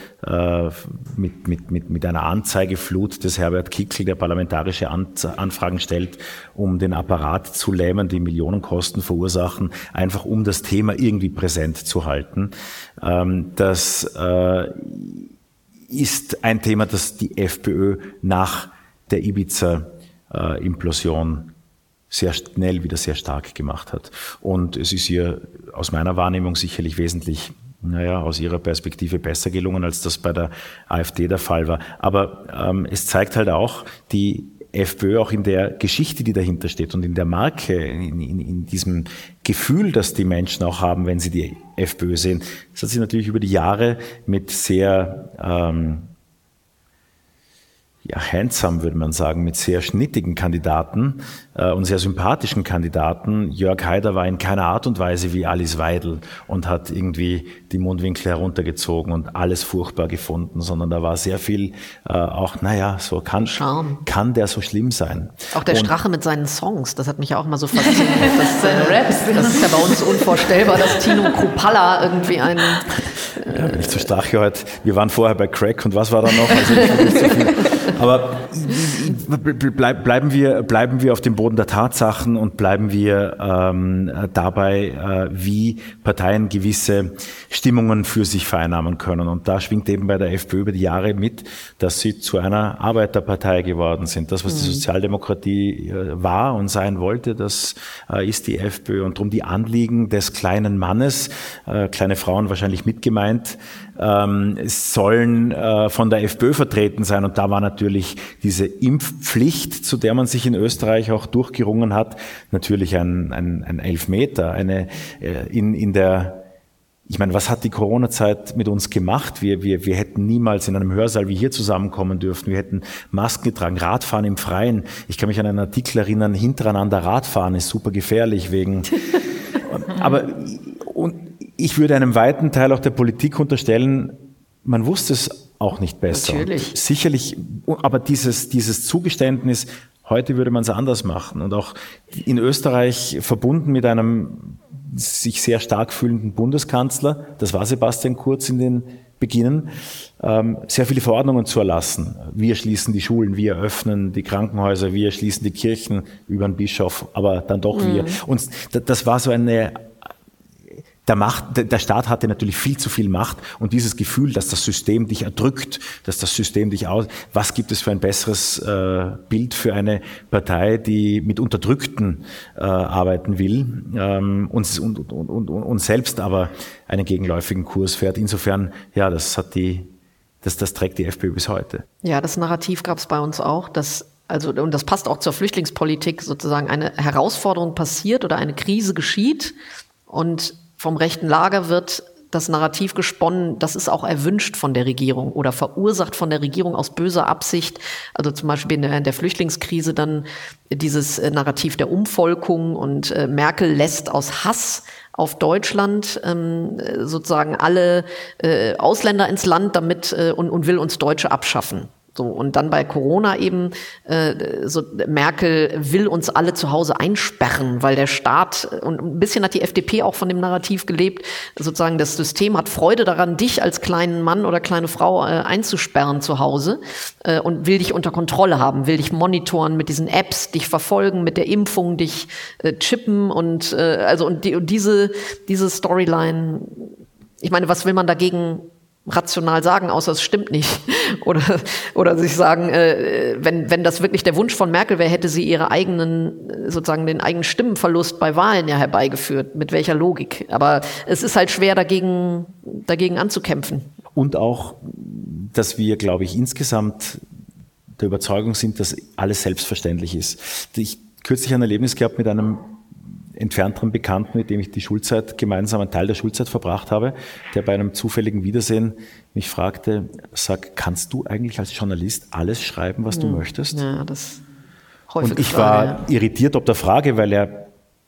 mit einer Anzeigeflut des Herbert Kickl, der parlamentarische Anfragen stellt, um den Apparat zu lähmen, die Millionenkosten verursachen, einfach um das Thema irgendwie präsent zu halten. Das ist ein Thema, das die FPÖ nach der Ibiza-Implosion sehr schnell wieder sehr stark gemacht hat. Und es ist ihr aus meiner Wahrnehmung sicherlich wesentlich, aus ihrer Perspektive besser gelungen, als das bei der AfD der Fall war. Aber es zeigt halt auch, die FPÖ auch in der Geschichte, die dahinter steht und in der Marke, in diesem Gefühl, das die Menschen auch haben, wenn sie die FPÖ sehen. Das hat sich natürlich über die Jahre mit sehr handsome, würde man sagen, mit sehr schnittigen Kandidaten und sehr sympathischen Kandidaten. Jörg Haider war in keiner Art und Weise wie Alice Weidel und hat irgendwie die Mundwinkel heruntergezogen und alles furchtbar gefunden, sondern da war sehr viel so kann der so schlimm sein. Auch der Strache mit seinen Songs, das hat mich ja auch mal so fasziniert. Das ist ja bei uns unvorstellbar, dass Tino Kruppalla irgendwie einen... Bin ich zu Strache heute. Wir waren vorher bei Crack und was war da noch? Also nicht so viel. Aber bleiben wir auf dem Boden der Tatsachen und bleiben wir dabei, wie Parteien gewisse Stimmungen für sich vereinnahmen können. Und da schwingt eben bei der FPÖ über die Jahre mit, dass sie zu einer Arbeiterpartei geworden sind. Das, was die Sozialdemokratie war und sein wollte, das ist die FPÖ. Und darum die Anliegen des kleinen Mannes, kleine Frauen wahrscheinlich mitgemeint, sollen von der FPÖ vertreten sein. Und da war natürlich diese Impfpflicht, zu der man sich in Österreich auch durchgerungen hat, natürlich ein Elfmeter. Ich meine, was hat die Corona-Zeit mit uns gemacht? Wir hätten niemals in einem Hörsaal wie hier zusammenkommen dürfen. Wir hätten Masken getragen, Radfahren im Freien. Ich kann mich an einen Artikel erinnern, hintereinander Radfahren ist super gefährlich und ich würde einem weiten Teil auch der Politik unterstellen, man wusste es auch nicht besser. Natürlich. Sicherlich, aber dieses Zugeständnis, heute würde man es anders machen. Und auch in Österreich verbunden mit einem sich sehr stark fühlenden Bundeskanzler, das war Sebastian Kurz in den Beginnen, sehr viele Verordnungen zu erlassen. Wir schließen die Schulen, wir öffnen die Krankenhäuser, wir schließen die Kirchen über den Bischof, aber dann doch wir. Und das war so der Staat hatte natürlich viel zu viel Macht und dieses Gefühl, dass das System dich erdrückt, dass das System dich was gibt es für ein besseres Bild für eine Partei, die mit Unterdrückten arbeiten will und selbst aber einen gegenläufigen Kurs fährt. Insofern, das trägt die FPÖ bis heute. Ja, das Narrativ gab es bei uns auch, und das passt auch zur Flüchtlingspolitik, sozusagen eine Herausforderung passiert oder eine Krise geschieht und vom rechten Lager wird das Narrativ gesponnen, das ist auch erwünscht von der Regierung oder verursacht von der Regierung aus böser Absicht. Also zum Beispiel in der Flüchtlingskrise dann dieses Narrativ der Umvolkung und Merkel lässt aus Hass auf Deutschland sozusagen alle Ausländer ins Land damit und will uns Deutsche abschaffen. So, und dann bei Corona eben, Merkel will uns alle zu Hause einsperren, weil der Staat, und ein bisschen hat die FDP auch von dem Narrativ gelebt, sozusagen das System hat Freude daran, dich als kleinen Mann oder kleine Frau einzusperren zu Hause und will dich unter Kontrolle haben, will dich monitoren mit diesen Apps, dich verfolgen mit der Impfung, dich chippen und diese Storyline, ich meine, was will man dagegen rational sagen, außer es stimmt nicht. Oder sich sagen, wenn das wirklich der Wunsch von Merkel wäre, hätte sie den eigenen Stimmenverlust bei Wahlen ja herbeigeführt. Mit welcher Logik? Aber es ist halt schwer, dagegen anzukämpfen. Und auch, dass wir, glaube ich, insgesamt der Überzeugung sind, dass alles selbstverständlich ist. Ich kürzlich ein Erlebnis gehabt mit einem entfernteren Bekannten, mit dem ich die Schulzeit gemeinsam einen Teil der Schulzeit verbracht habe, der bei einem zufälligen Wiedersehen mich fragte, kannst du eigentlich als Journalist alles schreiben, was du möchtest? Ja, das häufig. Und ich war irritiert ob der Frage, weil er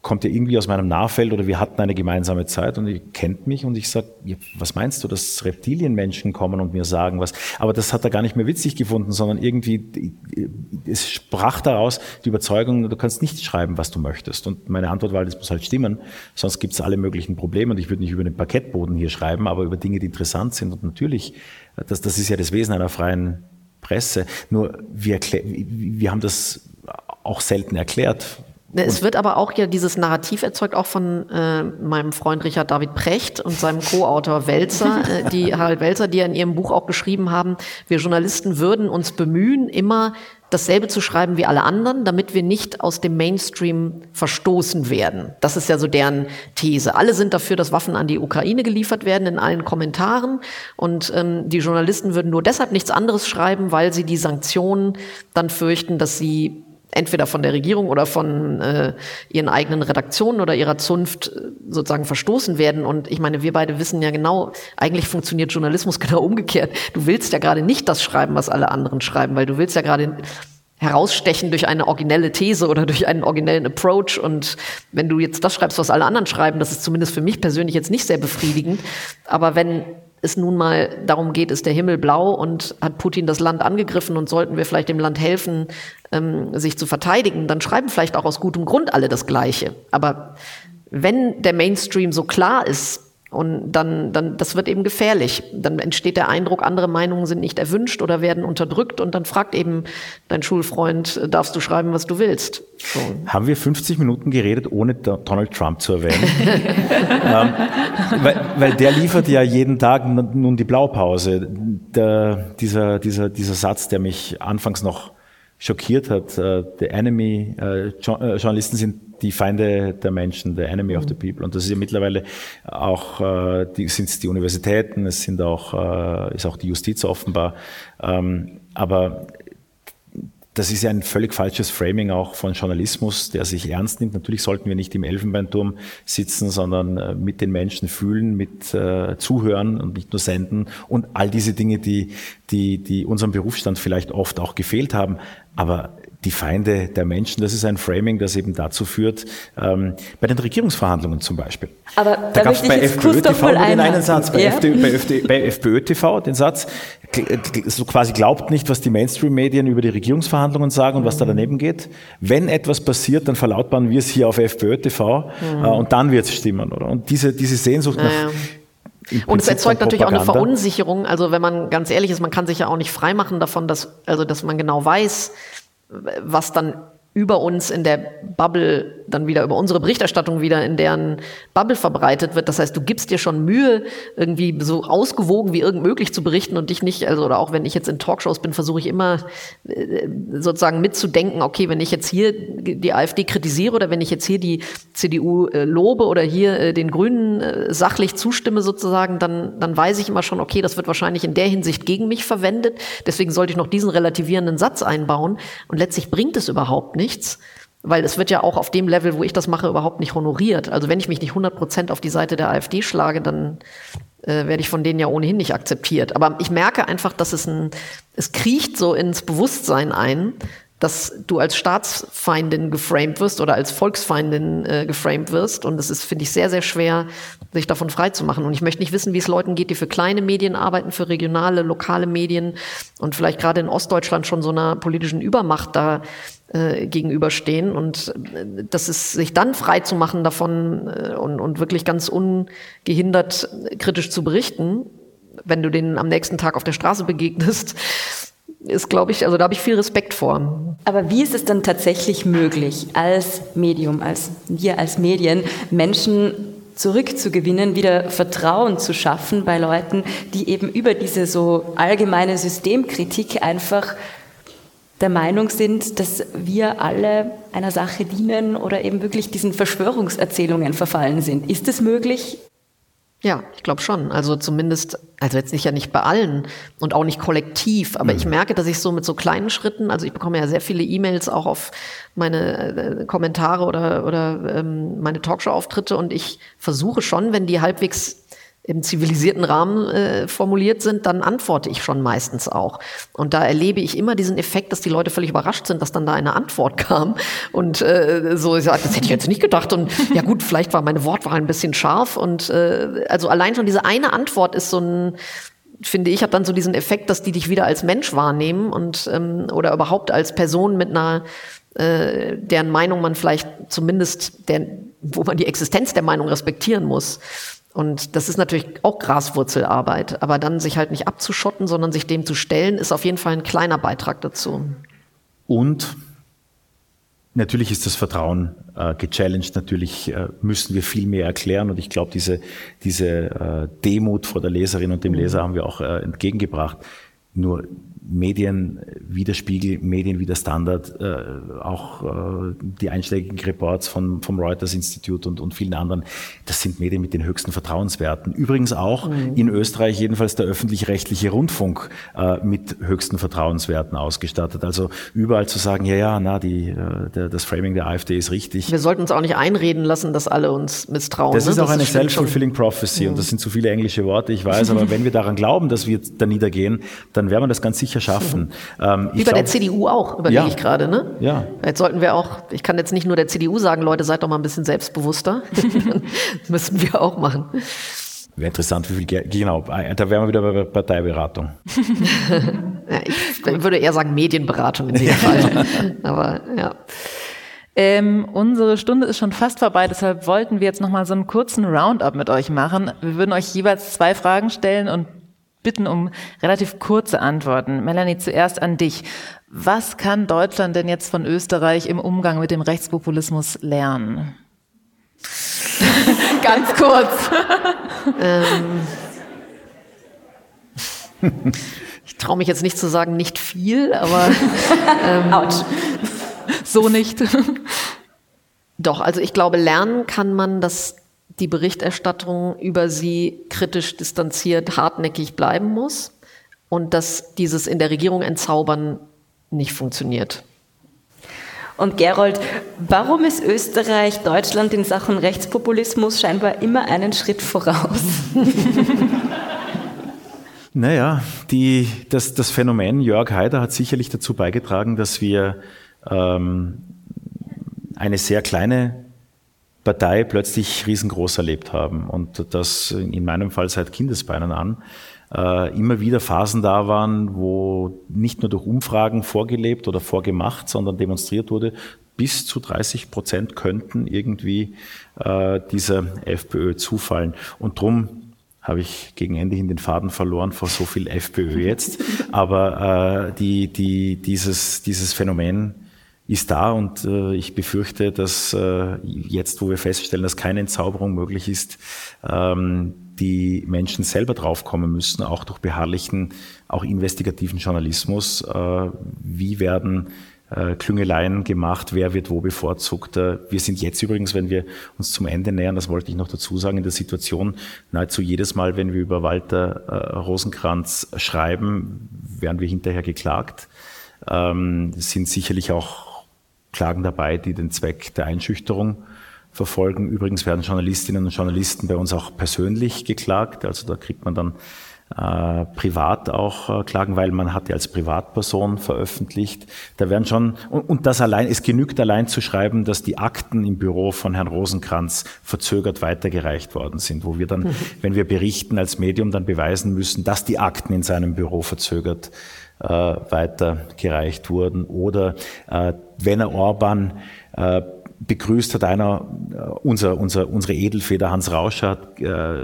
kommt ja irgendwie aus meinem Nahfeld oder wir hatten eine gemeinsame Zeit und ihr kennt mich und ich sage, ja, was meinst du, dass Reptilienmenschen kommen und mir sagen was? Aber das hat er gar nicht mehr witzig gefunden, sondern irgendwie, es sprach daraus die Überzeugung, du kannst nicht schreiben, was du möchtest. Und meine Antwort war, das muss halt stimmen, sonst gibt es alle möglichen Probleme und ich würde nicht über den Parkettboden hier schreiben, aber über Dinge, die interessant sind. Und natürlich, das ist ja das Wesen einer freien Presse. Nur wir haben das auch selten erklärt. Es wird aber auch ja dieses Narrativ erzeugt, auch von meinem Freund Richard David Precht und seinem Co-Autor Welzer, Harald Welzer, die ja in ihrem Buch auch geschrieben haben, wir Journalisten würden uns bemühen, immer dasselbe zu schreiben wie alle anderen, damit wir nicht aus dem Mainstream verstoßen werden. Das ist ja so deren These. Alle sind dafür, dass Waffen an die Ukraine geliefert werden in allen Kommentaren und die Journalisten würden nur deshalb nichts anderes schreiben, weil sie die Sanktionen dann fürchten, dass sie entweder von der Regierung oder von ihren eigenen Redaktionen oder ihrer Zunft sozusagen verstoßen werden. Und ich meine, wir beide wissen ja genau, eigentlich funktioniert Journalismus genau umgekehrt. Du willst ja gerade nicht das schreiben, was alle anderen schreiben, weil du willst ja gerade herausstechen durch eine originelle These oder durch einen originellen Approach. Und wenn du jetzt das schreibst, was alle anderen schreiben, das ist zumindest für mich persönlich jetzt nicht sehr befriedigend. Aber wenn es nun mal darum geht, ist der Himmel blau und hat Putin das Land angegriffen und sollten wir vielleicht dem Land helfen, sich zu verteidigen, dann schreiben vielleicht auch aus gutem Grund alle das Gleiche. Aber wenn der Mainstream so klar ist, und dann das wird eben gefährlich. Dann entsteht der Eindruck, andere Meinungen sind nicht erwünscht oder werden unterdrückt und dann fragt eben dein Schulfreund, darfst du schreiben, was du willst? So. Haben wir 50 Minuten geredet, ohne Donald Trump zu erwähnen? Weil der liefert ja jeden Tag nun die Blaupause. Dieser Satz, der mich anfangs noch schockiert hat, the enemy, Journalisten sind die Feinde der Menschen, the enemy of the people. Und das ist ja mittlerweile auch, sind es die Universitäten, es sind auch, ist auch die Justiz offenbar. Aber das ist ja ein völlig falsches Framing auch von Journalismus, der sich ernst nimmt. Natürlich sollten wir nicht im Elfenbeinturm sitzen, sondern mit den Menschen fühlen, mit zuhören und nicht nur senden und all diese Dinge, die unserem Berufsstand vielleicht oft auch gefehlt haben. Aber die Feinde der Menschen, das ist ein Framing, das eben dazu führt, bei den Regierungsverhandlungen zum Beispiel. Aber da gab es bei FPÖ-TV nur den einen Satz, bei FPÖ-TV den Satz, so quasi glaubt nicht, was die Mainstream-Medien über die Regierungsverhandlungen sagen und was da daneben geht. Wenn etwas passiert, dann verlautbaren wir es hier auf FPÖ-TV und dann wird es stimmen, oder? Und diese Sehnsucht nach und es erzeugt natürlich auch eine Verunsicherung. Also wenn man ganz ehrlich ist, man kann sich ja auch nicht freimachen davon, dass man genau weiß, was dann über uns in der Bubble dann wieder, über unsere Berichterstattung wieder in deren Bubble verbreitet wird. Das heißt, du gibst dir schon Mühe, irgendwie so ausgewogen wie irgend möglich zu berichten und dich nicht, also oder auch wenn ich jetzt in Talkshows bin, versuche ich immer sozusagen mitzudenken, okay, wenn ich jetzt hier die AfD kritisiere oder wenn ich jetzt hier die CDU lobe oder hier den Grünen sachlich zustimme sozusagen, dann weiß ich immer schon, okay, das wird wahrscheinlich in der Hinsicht gegen mich verwendet. Deswegen sollte ich noch diesen relativierenden Satz einbauen. Und letztlich bringt es überhaupt nichts, weil es wird ja auch auf dem Level, wo ich das mache, überhaupt nicht honoriert. Also wenn ich mich nicht 100% auf die Seite der AfD schlage, dann werde ich von denen ja ohnehin nicht akzeptiert. Aber ich merke einfach, dass es kriecht so ins Bewusstsein ein, dass du als Staatsfeindin geframed wirst oder als Volksfeindin geframed wirst. Und es ist, finde ich, sehr, sehr schwer, sich davon freizumachen. Und ich möchte nicht wissen, wie es Leuten geht, die für kleine Medien arbeiten, für regionale, lokale Medien und vielleicht gerade in Ostdeutschland schon so einer politischen Übermacht da gegenüberstehen. Und das ist, sich dann frei zu machen davon und wirklich ganz ungehindert kritisch zu berichten, wenn du denen am nächsten Tag auf der Straße begegnest, ist, glaube ich, also da habe ich viel Respekt vor. Aber wie ist es dann tatsächlich möglich, als Medium, wir als Medien, Menschen zurückzugewinnen, wieder Vertrauen zu schaffen bei Leuten, die eben über diese so allgemeine Systemkritik einfach der Meinung sind, dass wir alle einer Sache dienen oder eben wirklich diesen Verschwörungserzählungen verfallen sind? Ist es möglich? Ja, ich glaube schon. Also zumindest, also jetzt nicht bei allen und auch nicht kollektiv, aber ich merke, dass ich so mit so kleinen Schritten, also ich bekomme ja sehr viele E-Mails auch auf meine Kommentare oder meine Talkshow-Auftritte und ich versuche schon, wenn die halbwegs im zivilisierten Rahmen formuliert sind, dann antworte ich schon meistens auch. Und da erlebe ich immer diesen Effekt, dass die Leute völlig überrascht sind, dass dann da eine Antwort kam. Und so, ich sage, das hätte ich jetzt nicht gedacht. Und ja gut, vielleicht war meine Wortwahl ein bisschen scharf. Und also allein schon diese eine Antwort ist so ein, finde ich, hat dann so diesen Effekt, dass die dich wieder als Mensch wahrnehmen und oder überhaupt als Person mit einer, deren Meinung man vielleicht zumindest, wo man die Existenz der Meinung respektieren muss. Und das ist natürlich auch Graswurzelarbeit, aber dann sich halt nicht abzuschotten, sondern sich dem zu stellen, ist auf jeden Fall ein kleiner Beitrag dazu. Und natürlich ist das Vertrauen gechallenged, natürlich müssen wir viel mehr erklären und ich glaube, diese Demut vor der Leserin und dem Leser haben wir auch entgegengebracht. Nur Medien wie der Spiegel, Medien wie der Standard, auch die einschlägigen Reports vom Reuters-Institut und vielen anderen, das sind Medien mit den höchsten Vertrauenswerten. Übrigens auch in Österreich jedenfalls der öffentlich-rechtliche Rundfunk mit höchsten Vertrauenswerten ausgestattet. Also überall zu sagen, das Framing der AfD ist richtig. Wir sollten uns auch nicht einreden lassen, dass alle uns misstrauen. Das ist auch eine self-fulfilling prophecy und das sind zu viele englische Worte, ich weiß, aber wenn wir daran glauben, dass wir da niedergehen, dann werden wir das ganz sicher schaffen. Wie bei der CDU auch, überlege ich gerade. Ne? Ja. Jetzt sollten wir auch, ich kann jetzt nicht nur der CDU sagen, Leute, seid doch mal ein bisschen selbstbewusster. Das müssten wir auch machen. Wäre interessant, wie viel Geld, genau, da wären wir wieder bei Parteiberatung. Ich würde eher sagen Medienberatung in dem Fall. Aber ja. Unsere Stunde ist schon fast vorbei, deshalb wollten wir jetzt nochmal so einen kurzen Roundup mit euch machen. Wir würden euch jeweils 2 Fragen stellen und bitten um relativ kurze Antworten. Melanie, zuerst an dich. Was kann Deutschland denn jetzt von Österreich im Umgang mit dem Rechtspopulismus lernen? Ganz kurz. Ich traue mich jetzt nicht zu sagen, nicht viel, aber Autsch. So nicht. Doch, also ich glaube, lernen kann man, dass die Berichterstattung über sie kritisch distanziert, hartnäckig bleiben muss und dass dieses in der Regierung entzaubern nicht funktioniert. Und Gerold, warum ist Österreich Deutschland in Sachen Rechtspopulismus scheinbar immer einen Schritt voraus? Naja, das Phänomen Jörg Haider hat sicherlich dazu beigetragen, dass wir eine sehr kleine Partei plötzlich riesengroß erlebt haben und das in meinem Fall seit Kindesbeinen an immer wieder Phasen da waren, wo nicht nur durch Umfragen vorgelebt oder vorgemacht, sondern demonstriert wurde, bis zu 30% könnten irgendwie dieser FPÖ zufallen. Und drum habe ich gegen Ende hin den Faden verloren vor so viel FPÖ jetzt. Aber dieses Phänomen ist da und ich befürchte, dass jetzt, wo wir feststellen, dass keine Entzauberung möglich ist, die Menschen selber draufkommen müssen, auch durch beharrlichen, auch investigativen Journalismus. Wie werden Klüngeleien gemacht, wer wird wo bevorzugt. Wir sind jetzt übrigens, wenn wir uns zum Ende nähern, das wollte ich noch dazu sagen, in der Situation, nahezu jedes Mal, wenn wir über Walter Rosenkranz schreiben, werden wir hinterher geklagt. Es sind sicherlich auch Klagen dabei, die den Zweck der Einschüchterung verfolgen. Übrigens werden Journalistinnen und Journalisten bei uns auch persönlich geklagt. Also da kriegt man dann privat auch Klagen, weil man hat ja als Privatperson veröffentlicht. Da werden schon, und das allein, es genügt allein zu schreiben, dass die Akten im Büro von Herrn Rosenkranz verzögert weitergereicht worden sind, wo wir dann, wenn wir berichten als Medium, dann beweisen müssen, dass die Akten in seinem Büro verzögert weitergereicht wurden. Oder wenn er Orban begrüßt hat, unsere Edelfeder Hans Rauscher hat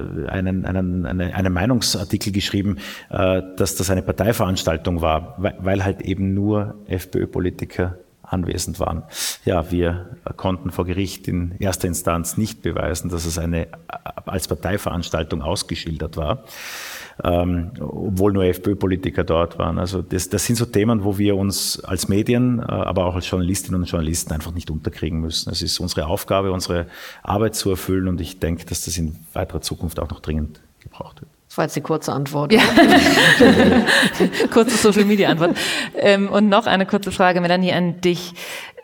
einen Meinungsartikel geschrieben, dass das eine Parteiveranstaltung war, weil halt eben nur FPÖ-Politiker anwesend waren. Ja, wir konnten vor Gericht in erster Instanz nicht beweisen, dass es als Parteiveranstaltung ausgeschildert war. Obwohl nur FPÖ-Politiker dort waren. Also das sind so Themen, wo wir uns als Medien, aber auch als Journalistinnen und Journalisten einfach nicht unterkriegen müssen. Es ist unsere Aufgabe, unsere Arbeit zu erfüllen und ich denke, dass das in weiterer Zukunft auch noch dringend gebraucht wird. Das war jetzt die kurze Antwort. Ja. Kurze Social-Media-Antwort. Und noch eine kurze Frage, Melanie, an dich.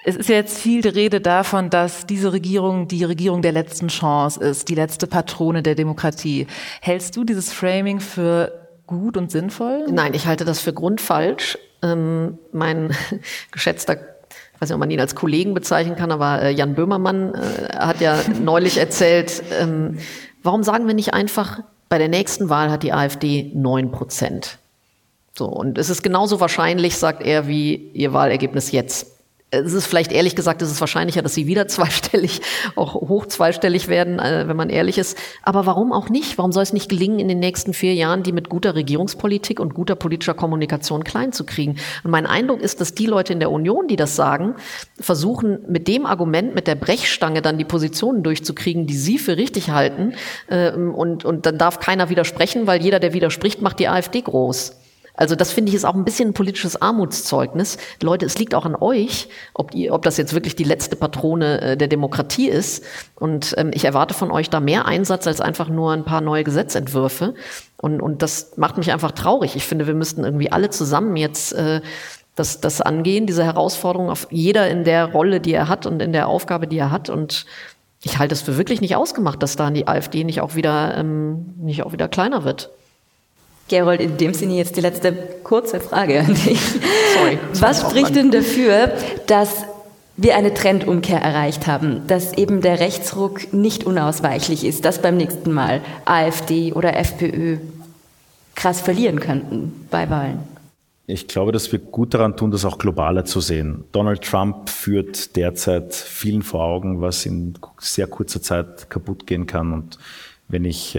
Es ist ja jetzt viel die Rede davon, dass diese Regierung die Regierung der letzten Chance ist, die letzte Patrone der Demokratie. Hältst du dieses Framing für gut und sinnvoll? Nein, ich halte das für grundfalsch. Mein geschätzter, ich weiß nicht, ob man ihn als Kollegen bezeichnen kann, aber Jan Böhmermann hat ja neulich erzählt, warum sagen wir nicht einfach, bei der nächsten Wahl hat die AfD 9%. So, und es ist genauso wahrscheinlich, sagt er, wie ihr Wahlergebnis jetzt. Es ist vielleicht ehrlich gesagt, es ist wahrscheinlicher, dass sie wieder zweistellig, auch hoch zweistellig werden, wenn man ehrlich ist. Aber warum auch nicht? Warum soll es nicht gelingen, in den nächsten 4 Jahren die mit guter Regierungspolitik und guter politischer Kommunikation klein zu kriegen? Und mein Eindruck ist, dass die Leute in der Union, die das sagen, versuchen mit dem Argument, mit der Brechstange dann die Positionen durchzukriegen, die sie für richtig halten. Und dann darf keiner widersprechen, weil jeder, der widerspricht, macht die AfD groß. Also das finde ich ist auch ein bisschen ein politisches Armutszeugnis. Leute, es liegt auch an euch, ob das jetzt wirklich die letzte Patrone der Demokratie ist. Und ich erwarte von euch da mehr Einsatz als einfach nur ein paar neue Gesetzentwürfe. Und das macht mich einfach traurig. Ich finde, wir müssten irgendwie alle zusammen jetzt das angehen, diese Herausforderung, auf jeder in der Rolle, die er hat und in der Aufgabe, die er hat. Und ich halte es für wirklich nicht ausgemacht, dass da die AfD nicht auch wieder kleiner wird. Gerold, in dem Sinne jetzt die letzte kurze Frage an dich. Sorry. Was spricht denn dafür, dass wir eine Trendumkehr erreicht haben, dass eben der Rechtsruck nicht unausweichlich ist, dass beim nächsten Mal AfD oder FPÖ krass verlieren könnten bei Wahlen? Ich glaube, dass wir gut daran tun, das auch globaler zu sehen. Donald Trump führt derzeit vielen vor Augen, was in sehr kurzer Zeit kaputt gehen kann. Und wenn ich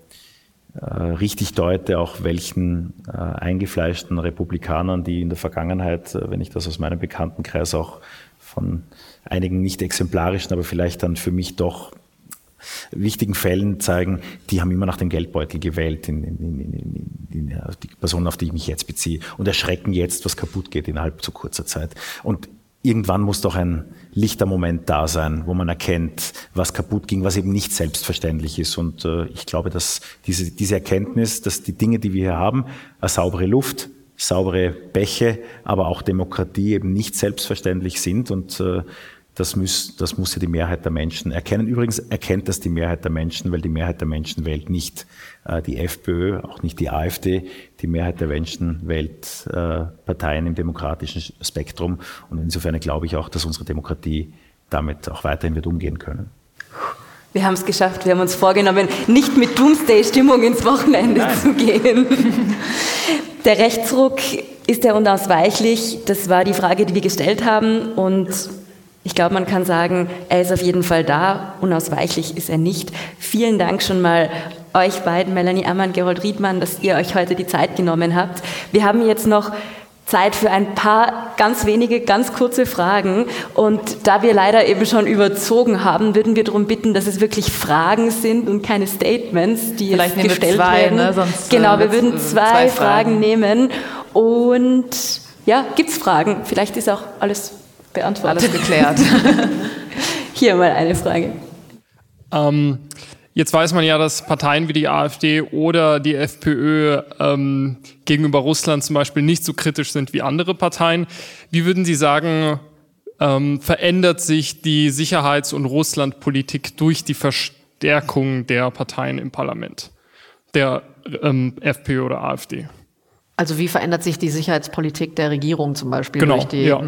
richtig deute, auch welchen eingefleischten Republikanern, die in der Vergangenheit, wenn ich das aus meinem Bekanntenkreis auch von einigen nicht exemplarischen, aber vielleicht dann für mich doch wichtigen Fällen zeigen, die haben immer nach dem Geldbeutel gewählt, die Personen, auf die ich mich jetzt beziehe, und erschrecken jetzt, was kaputt geht innerhalb zu kurzer Zeit. Und irgendwann muss doch ein lichter Moment da sein, wo man erkennt, was kaputt ging, was eben nicht selbstverständlich ist. Und ich glaube, dass diese Erkenntnis, dass die Dinge, die wir hier haben, saubere Luft, saubere Bäche, aber auch Demokratie eben nicht selbstverständlich sind. Und das muss ja die Mehrheit der Menschen erkennen. Übrigens erkennt das die Mehrheit der Menschen, weil die Mehrheit der Menschen wählt nicht die FPÖ, auch nicht die AfD. Die Mehrheit der Menschen wählt Parteien im demokratischen Spektrum. Und insofern glaube ich auch, dass unsere Demokratie damit auch weiterhin wird umgehen können. Wir haben es geschafft. Wir haben uns vorgenommen, nicht mit Doomsday-Stimmung ins Wochenende zu gehen. Der Rechtsruck, ist er unausweichlich? Das war die Frage, die wir gestellt haben. Und ich glaube, man kann sagen, er ist auf jeden Fall da. Unausweichlich ist er nicht. Vielen Dank schon mal euch beiden, Melanie Ammann, Gerold Riedmann, dass ihr euch heute die Zeit genommen habt. Wir haben jetzt noch Zeit für ein paar ganz wenige, ganz kurze Fragen. Und da wir leider eben schon überzogen haben, würden wir darum bitten, dass es wirklich Fragen sind und keine Statements, die vielleicht jetzt gestellt werden. Ne? Sonst, genau, wir würden zwei Fragen nehmen. Und ja, gibt's Fragen? Vielleicht ist auch alles beantwortet. Alles geklärt. Hier mal eine Frage. Jetzt weiß man ja, dass Parteien wie die AfD oder die FPÖ gegenüber Russland zum Beispiel nicht so kritisch sind wie andere Parteien. Wie würden Sie sagen, verändert sich die Sicherheits- und Russlandpolitik durch die Verstärkung der Parteien im Parlament, der FPÖ oder AfD? Also wie verändert sich die Sicherheitspolitik der Regierung zum Beispiel? Genau, durch die, ja.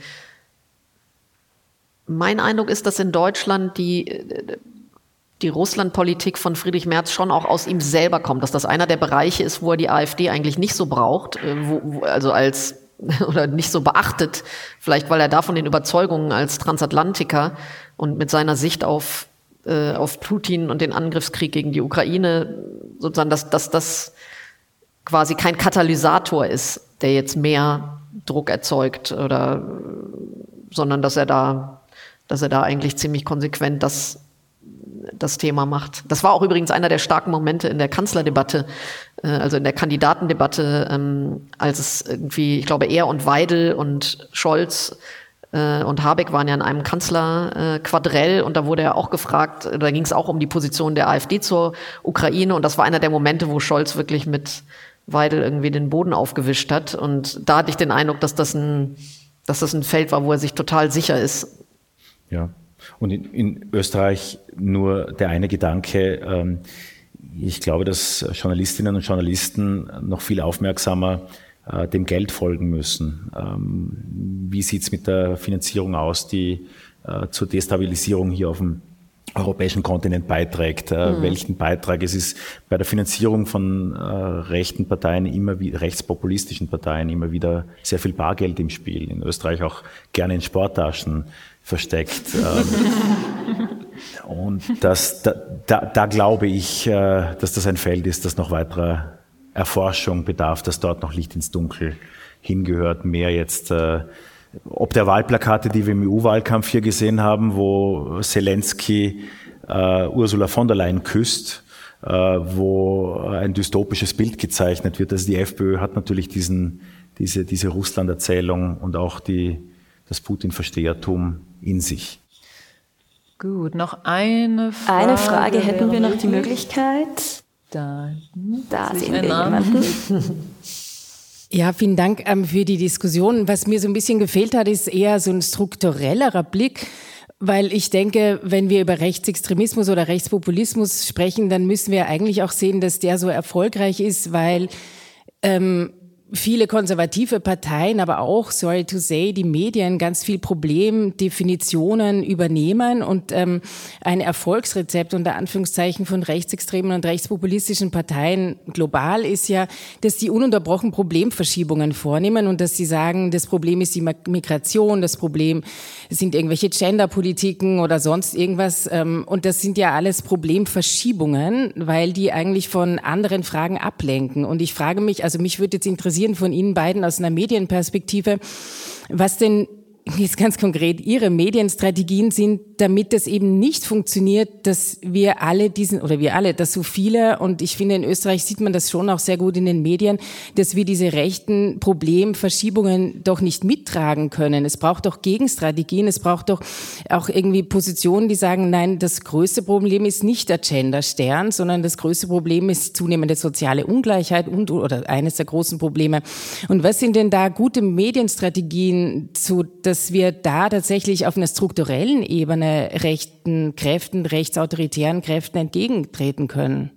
Mein Eindruck ist, dass in Deutschland die Russlandpolitik von Friedrich Merz schon auch aus ihm selber kommt, dass das einer der Bereiche ist, wo er die AfD eigentlich nicht so braucht, oder nicht so beachtet, vielleicht weil er da von den Überzeugungen als Transatlantiker und mit seiner Sicht auf Putin und den Angriffskrieg gegen die Ukraine sozusagen, dass das quasi kein Katalysator ist, der jetzt mehr Druck erzeugt, sondern dass er da eigentlich ziemlich konsequent das Thema macht. Das war auch übrigens einer der starken Momente in der Kanzlerdebatte, also in der Kandidatendebatte, als es irgendwie, ich glaube, er und Weidel und Scholz und Habeck waren ja in einem Kanzlerquadrell, und da wurde er auch gefragt, da ging es auch um die Position der AfD zur Ukraine, und das war einer der Momente, wo Scholz wirklich mit Weidel irgendwie den Boden aufgewischt hat, und da hatte ich den Eindruck, dass das ein dass das ein Feld war, wo er sich total sicher ist. Ja, und in Österreich nur der eine Gedanke, ich glaube, dass Journalistinnen und Journalisten noch viel aufmerksamer dem Geld folgen müssen. Wie sieht's mit der Finanzierung aus, die zur Destabilisierung hier auf dem europäischen Kontinent beiträgt? Welchen Beitrag? Es ist bei der Finanzierung von rechten Parteien rechtspopulistischen Parteien immer wieder sehr viel Bargeld im Spiel. In Österreich auch gerne in Sporttaschen versteckt. Und da glaube ich, dass das ein Feld ist, das noch weiterer Erforschung bedarf, dass dort noch Licht ins Dunkel hingehört. Mehr jetzt, ob der Wahlplakate, die wir im EU-Wahlkampf hier gesehen haben, wo Zelensky Ursula von der Leyen küsst, wo ein dystopisches Bild gezeichnet wird. Also die FPÖ hat natürlich diese Russland-Erzählung und auch das Putin-Verstehertum in sich. Gut, noch eine Frage. Eine Frage hätten wir noch die Möglichkeit. Da sehen wir jemanden. Ja, vielen Dank für die Diskussion. Was mir so ein bisschen gefehlt hat, ist eher so ein strukturellerer Blick, weil ich denke, wenn wir über Rechtsextremismus oder Rechtspopulismus sprechen, dann müssen wir eigentlich auch sehen, dass der so erfolgreich ist, weil viele konservative Parteien, aber auch, sorry to say, die Medien ganz viel Problemdefinitionen übernehmen und ein Erfolgsrezept unter Anführungszeichen von rechtsextremen und rechtspopulistischen Parteien global ist ja, dass die ununterbrochen Problemverschiebungen vornehmen und dass sie sagen, das Problem ist die Migration, das Problem sind irgendwelche Genderpolitiken oder sonst irgendwas und das sind ja alles Problemverschiebungen, weil die eigentlich von anderen Fragen ablenken und ich frage mich, also mich würde jetzt interessieren von Ihnen beiden aus einer Medienperspektive, was denn jetzt ganz konkret Ihre Medienstrategien sind, damit es eben nicht funktioniert, dass wir alle dass so viele, und ich finde in Österreich sieht man das schon auch sehr gut in den Medien, dass wir diese rechten Problemverschiebungen doch nicht mittragen können. Es braucht doch Gegenstrategien, es braucht doch auch irgendwie Positionen, die sagen, nein, das größte Problem ist nicht der Genderstern, sondern das größte Problem ist zunehmende soziale Ungleichheit oder eines der großen Probleme. Und was sind denn da gute Medienstrategien, dass wir da tatsächlich auf einer strukturellen Ebene rechten Kräften, rechtsautoritären Kräften entgegentreten können?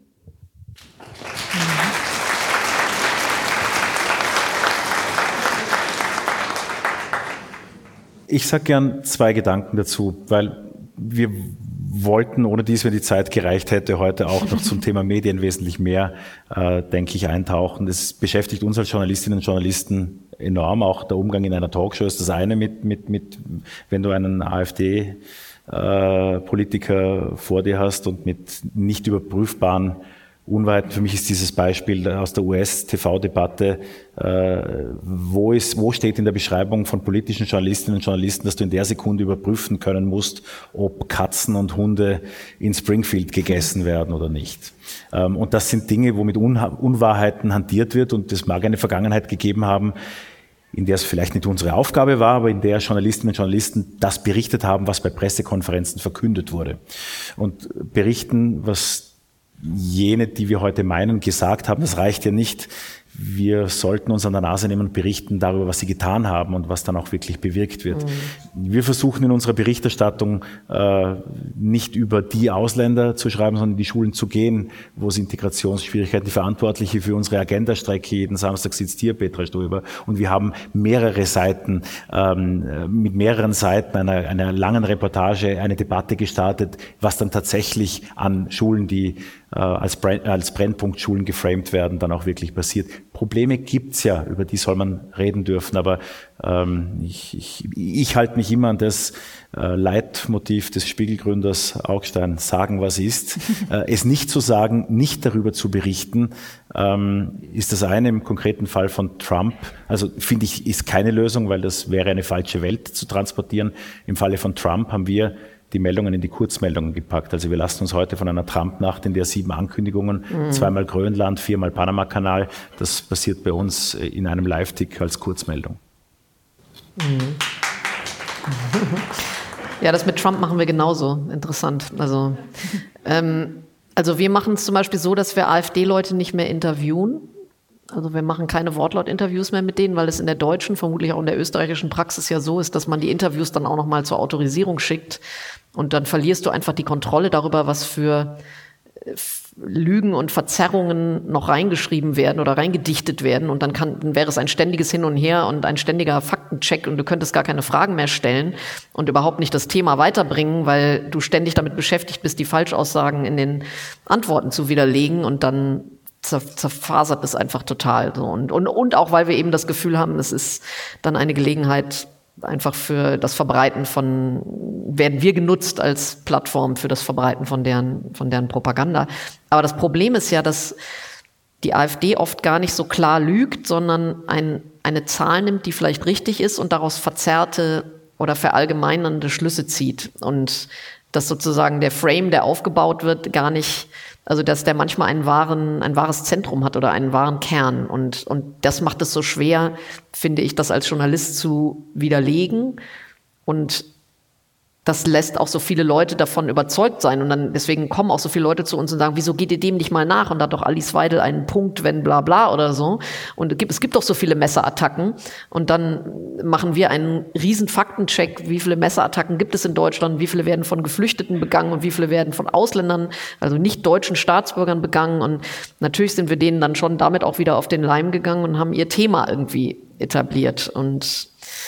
Ich sage gern 2 Gedanken dazu, weil wir wollten, ohne dies, wenn die Zeit gereicht hätte, heute auch noch zum Thema Medien wesentlich mehr, denke ich, eintauchen. Das beschäftigt uns als Journalistinnen und Journalisten enorm. Auch der Umgang in einer Talkshow ist das eine wenn du einen AfD-Politiker vor dir hast und mit nicht überprüfbaren Unwahrheiten. Für mich ist dieses Beispiel aus der US-TV-Debatte, wo steht in der Beschreibung von politischen Journalistinnen und Journalisten, dass du in der Sekunde überprüfen können musst, ob Katzen und Hunde in Springfield gegessen werden oder nicht. Und das sind Dinge, wo mit Unwahrheiten hantiert wird, und es mag eine Vergangenheit gegeben haben, in der es vielleicht nicht unsere Aufgabe war, aber in der Journalistinnen und Journalisten das berichtet haben, was bei Pressekonferenzen verkündet wurde. Und berichten, was jene, die wir heute meinen, gesagt haben, das reicht ja nicht. Wir sollten uns an der Nase nehmen und berichten darüber, was sie getan haben und was dann auch wirklich bewirkt wird. Wir versuchen in unserer Berichterstattung nicht über die Ausländer zu schreiben, sondern in die Schulen zu gehen, wo es Integrationsschwierigkeiten, die Verantwortliche für unsere Agenda-Strecke, jeden Samstag sitzt hier Petra Stoiber, und wir haben mehrere Seiten, mit mehreren Seiten einer langen Reportage eine Debatte gestartet, was dann tatsächlich an Schulen, die als Brennpunktschulen geframed werden, dann auch wirklich passiert. Probleme gibt's ja, über die soll man reden dürfen, aber ich halte mich immer an das Leitmotiv des Spiegelgründers Augstein, sagen, was ist. Es nicht zu sagen, nicht darüber zu berichten, ist das eine. Im konkreten Fall von Trump, also finde ich, ist keine Lösung, weil das wäre eine falsche Welt zu transportieren. Im Falle von Trump haben wir die Meldungen in die Kurzmeldungen gepackt. Also wir lassen uns heute von einer Trump-Nacht, in der 7 Ankündigungen, 2-mal Grönland, 4-mal Panama-Kanal, das passiert bei uns in einem Live-Tick als Kurzmeldung. Ja, das mit Trump machen wir genauso. Interessant. Also wir machen es zum Beispiel so, dass wir AfD-Leute nicht mehr interviewen. Also wir machen keine Wortlaut-Interviews mehr mit denen, weil es in der deutschen, vermutlich auch in der österreichischen Praxis ja so ist, dass man die Interviews dann auch nochmal zur Autorisierung schickt und dann verlierst du einfach die Kontrolle darüber, was für Lügen und Verzerrungen noch reingeschrieben werden oder reingedichtet werden und dann wäre es ein ständiges Hin und Her und ein ständiger Faktencheck und du könntest gar keine Fragen mehr stellen und überhaupt nicht das Thema weiterbringen, weil du ständig damit beschäftigt bist, die Falschaussagen in den Antworten zu widerlegen und dann zerfasert es einfach total so und auch weil wir eben das Gefühl haben, es ist dann eine Gelegenheit einfach für das Verbreiten werden wir genutzt als Plattform für das Verbreiten von deren Propaganda. Aber das Problem ist ja, dass die AfD oft gar nicht so klar lügt, sondern eine Zahl nimmt, die vielleicht richtig ist und daraus verzerrte oder verallgemeinernde Schlüsse zieht. Und dass sozusagen der Frame, der aufgebaut wird, gar nicht, also dass der manchmal ein wahres Zentrum hat oder einen wahren Kern. Und das macht es so schwer, finde ich, das als Journalist zu widerlegen. Und das lässt auch so viele Leute davon überzeugt sein. Und dann deswegen kommen auch so viele Leute zu uns und sagen, wieso geht ihr dem nicht mal nach? Und da hat doch Alice Weidel einen Punkt, wenn bla bla oder so. Und es gibt doch so viele Messerattacken. Und dann machen wir einen riesen Faktencheck, wie viele Messerattacken gibt es in Deutschland, wie viele werden von Geflüchteten begangen und wie viele werden von Ausländern, also nicht deutschen Staatsbürgern begangen. Und natürlich sind wir denen dann schon damit auch wieder auf den Leim gegangen und haben ihr Thema irgendwie etabliert. Und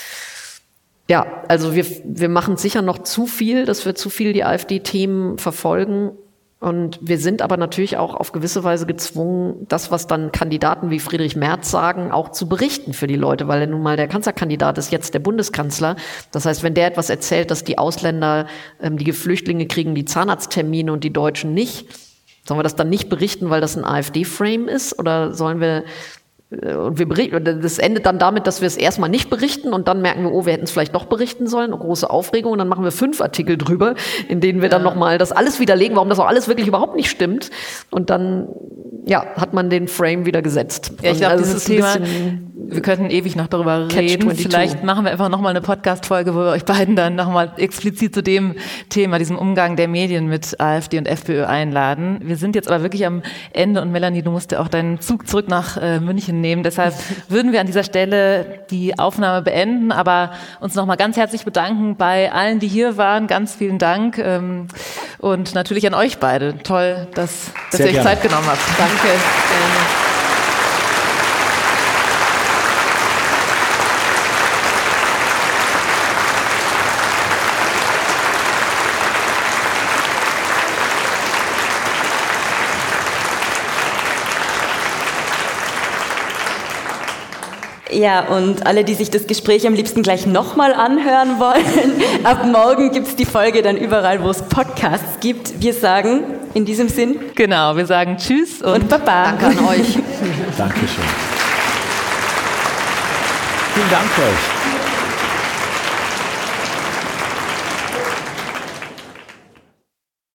ja, also wir machen sicher noch zu viel, dass wir zu viel die AfD-Themen verfolgen. Und wir sind aber natürlich auch auf gewisse Weise gezwungen, das, was dann Kandidaten wie Friedrich Merz sagen, auch zu berichten für die Leute, weil er nun mal der Kanzlerkandidat ist, jetzt der Bundeskanzler. Das heißt, wenn der etwas erzählt, dass die Ausländer, die Flüchtlinge kriegen die Zahnarzttermine und die Deutschen nicht, sollen wir das dann nicht berichten, weil das ein AfD-Frame ist? Oder sollen wir... Und wir berichten, das endet dann damit, dass wir es erstmal nicht berichten und dann merken wir, wir hätten es vielleicht doch berichten sollen, eine große Aufregung und dann machen wir 5 Artikel drüber, in denen wir dann nochmal das alles widerlegen, warum das auch alles wirklich überhaupt nicht stimmt und dann, hat man den Frame wieder gesetzt. Ja, ich glaube, dieses Thema, wir könnten ewig noch darüber reden. Vielleicht machen wir einfach nochmal eine Podcast-Folge, wo wir euch beiden dann nochmal explizit zu dem Thema, diesem Umgang der Medien mit AfD und FPÖ einladen. Wir sind jetzt aber wirklich am Ende und Melanie, du musst ja auch deinen Zug zurück nach München nehmen. Deshalb würden wir an dieser Stelle die Aufnahme beenden, aber uns nochmal ganz herzlich bedanken bei allen, die hier waren. Ganz vielen Dank und natürlich an euch beide. Toll, dass ihr euch Zeit genommen habt. Danke. Ja, und alle, die sich das Gespräch am liebsten gleich nochmal anhören wollen, ab morgen gibt's die Folge dann überall, wo es Podcasts gibt. Wir sagen in diesem Sinn... Genau, wir sagen Tschüss und Baba. Danke an euch. Dankeschön. Vielen Dank euch.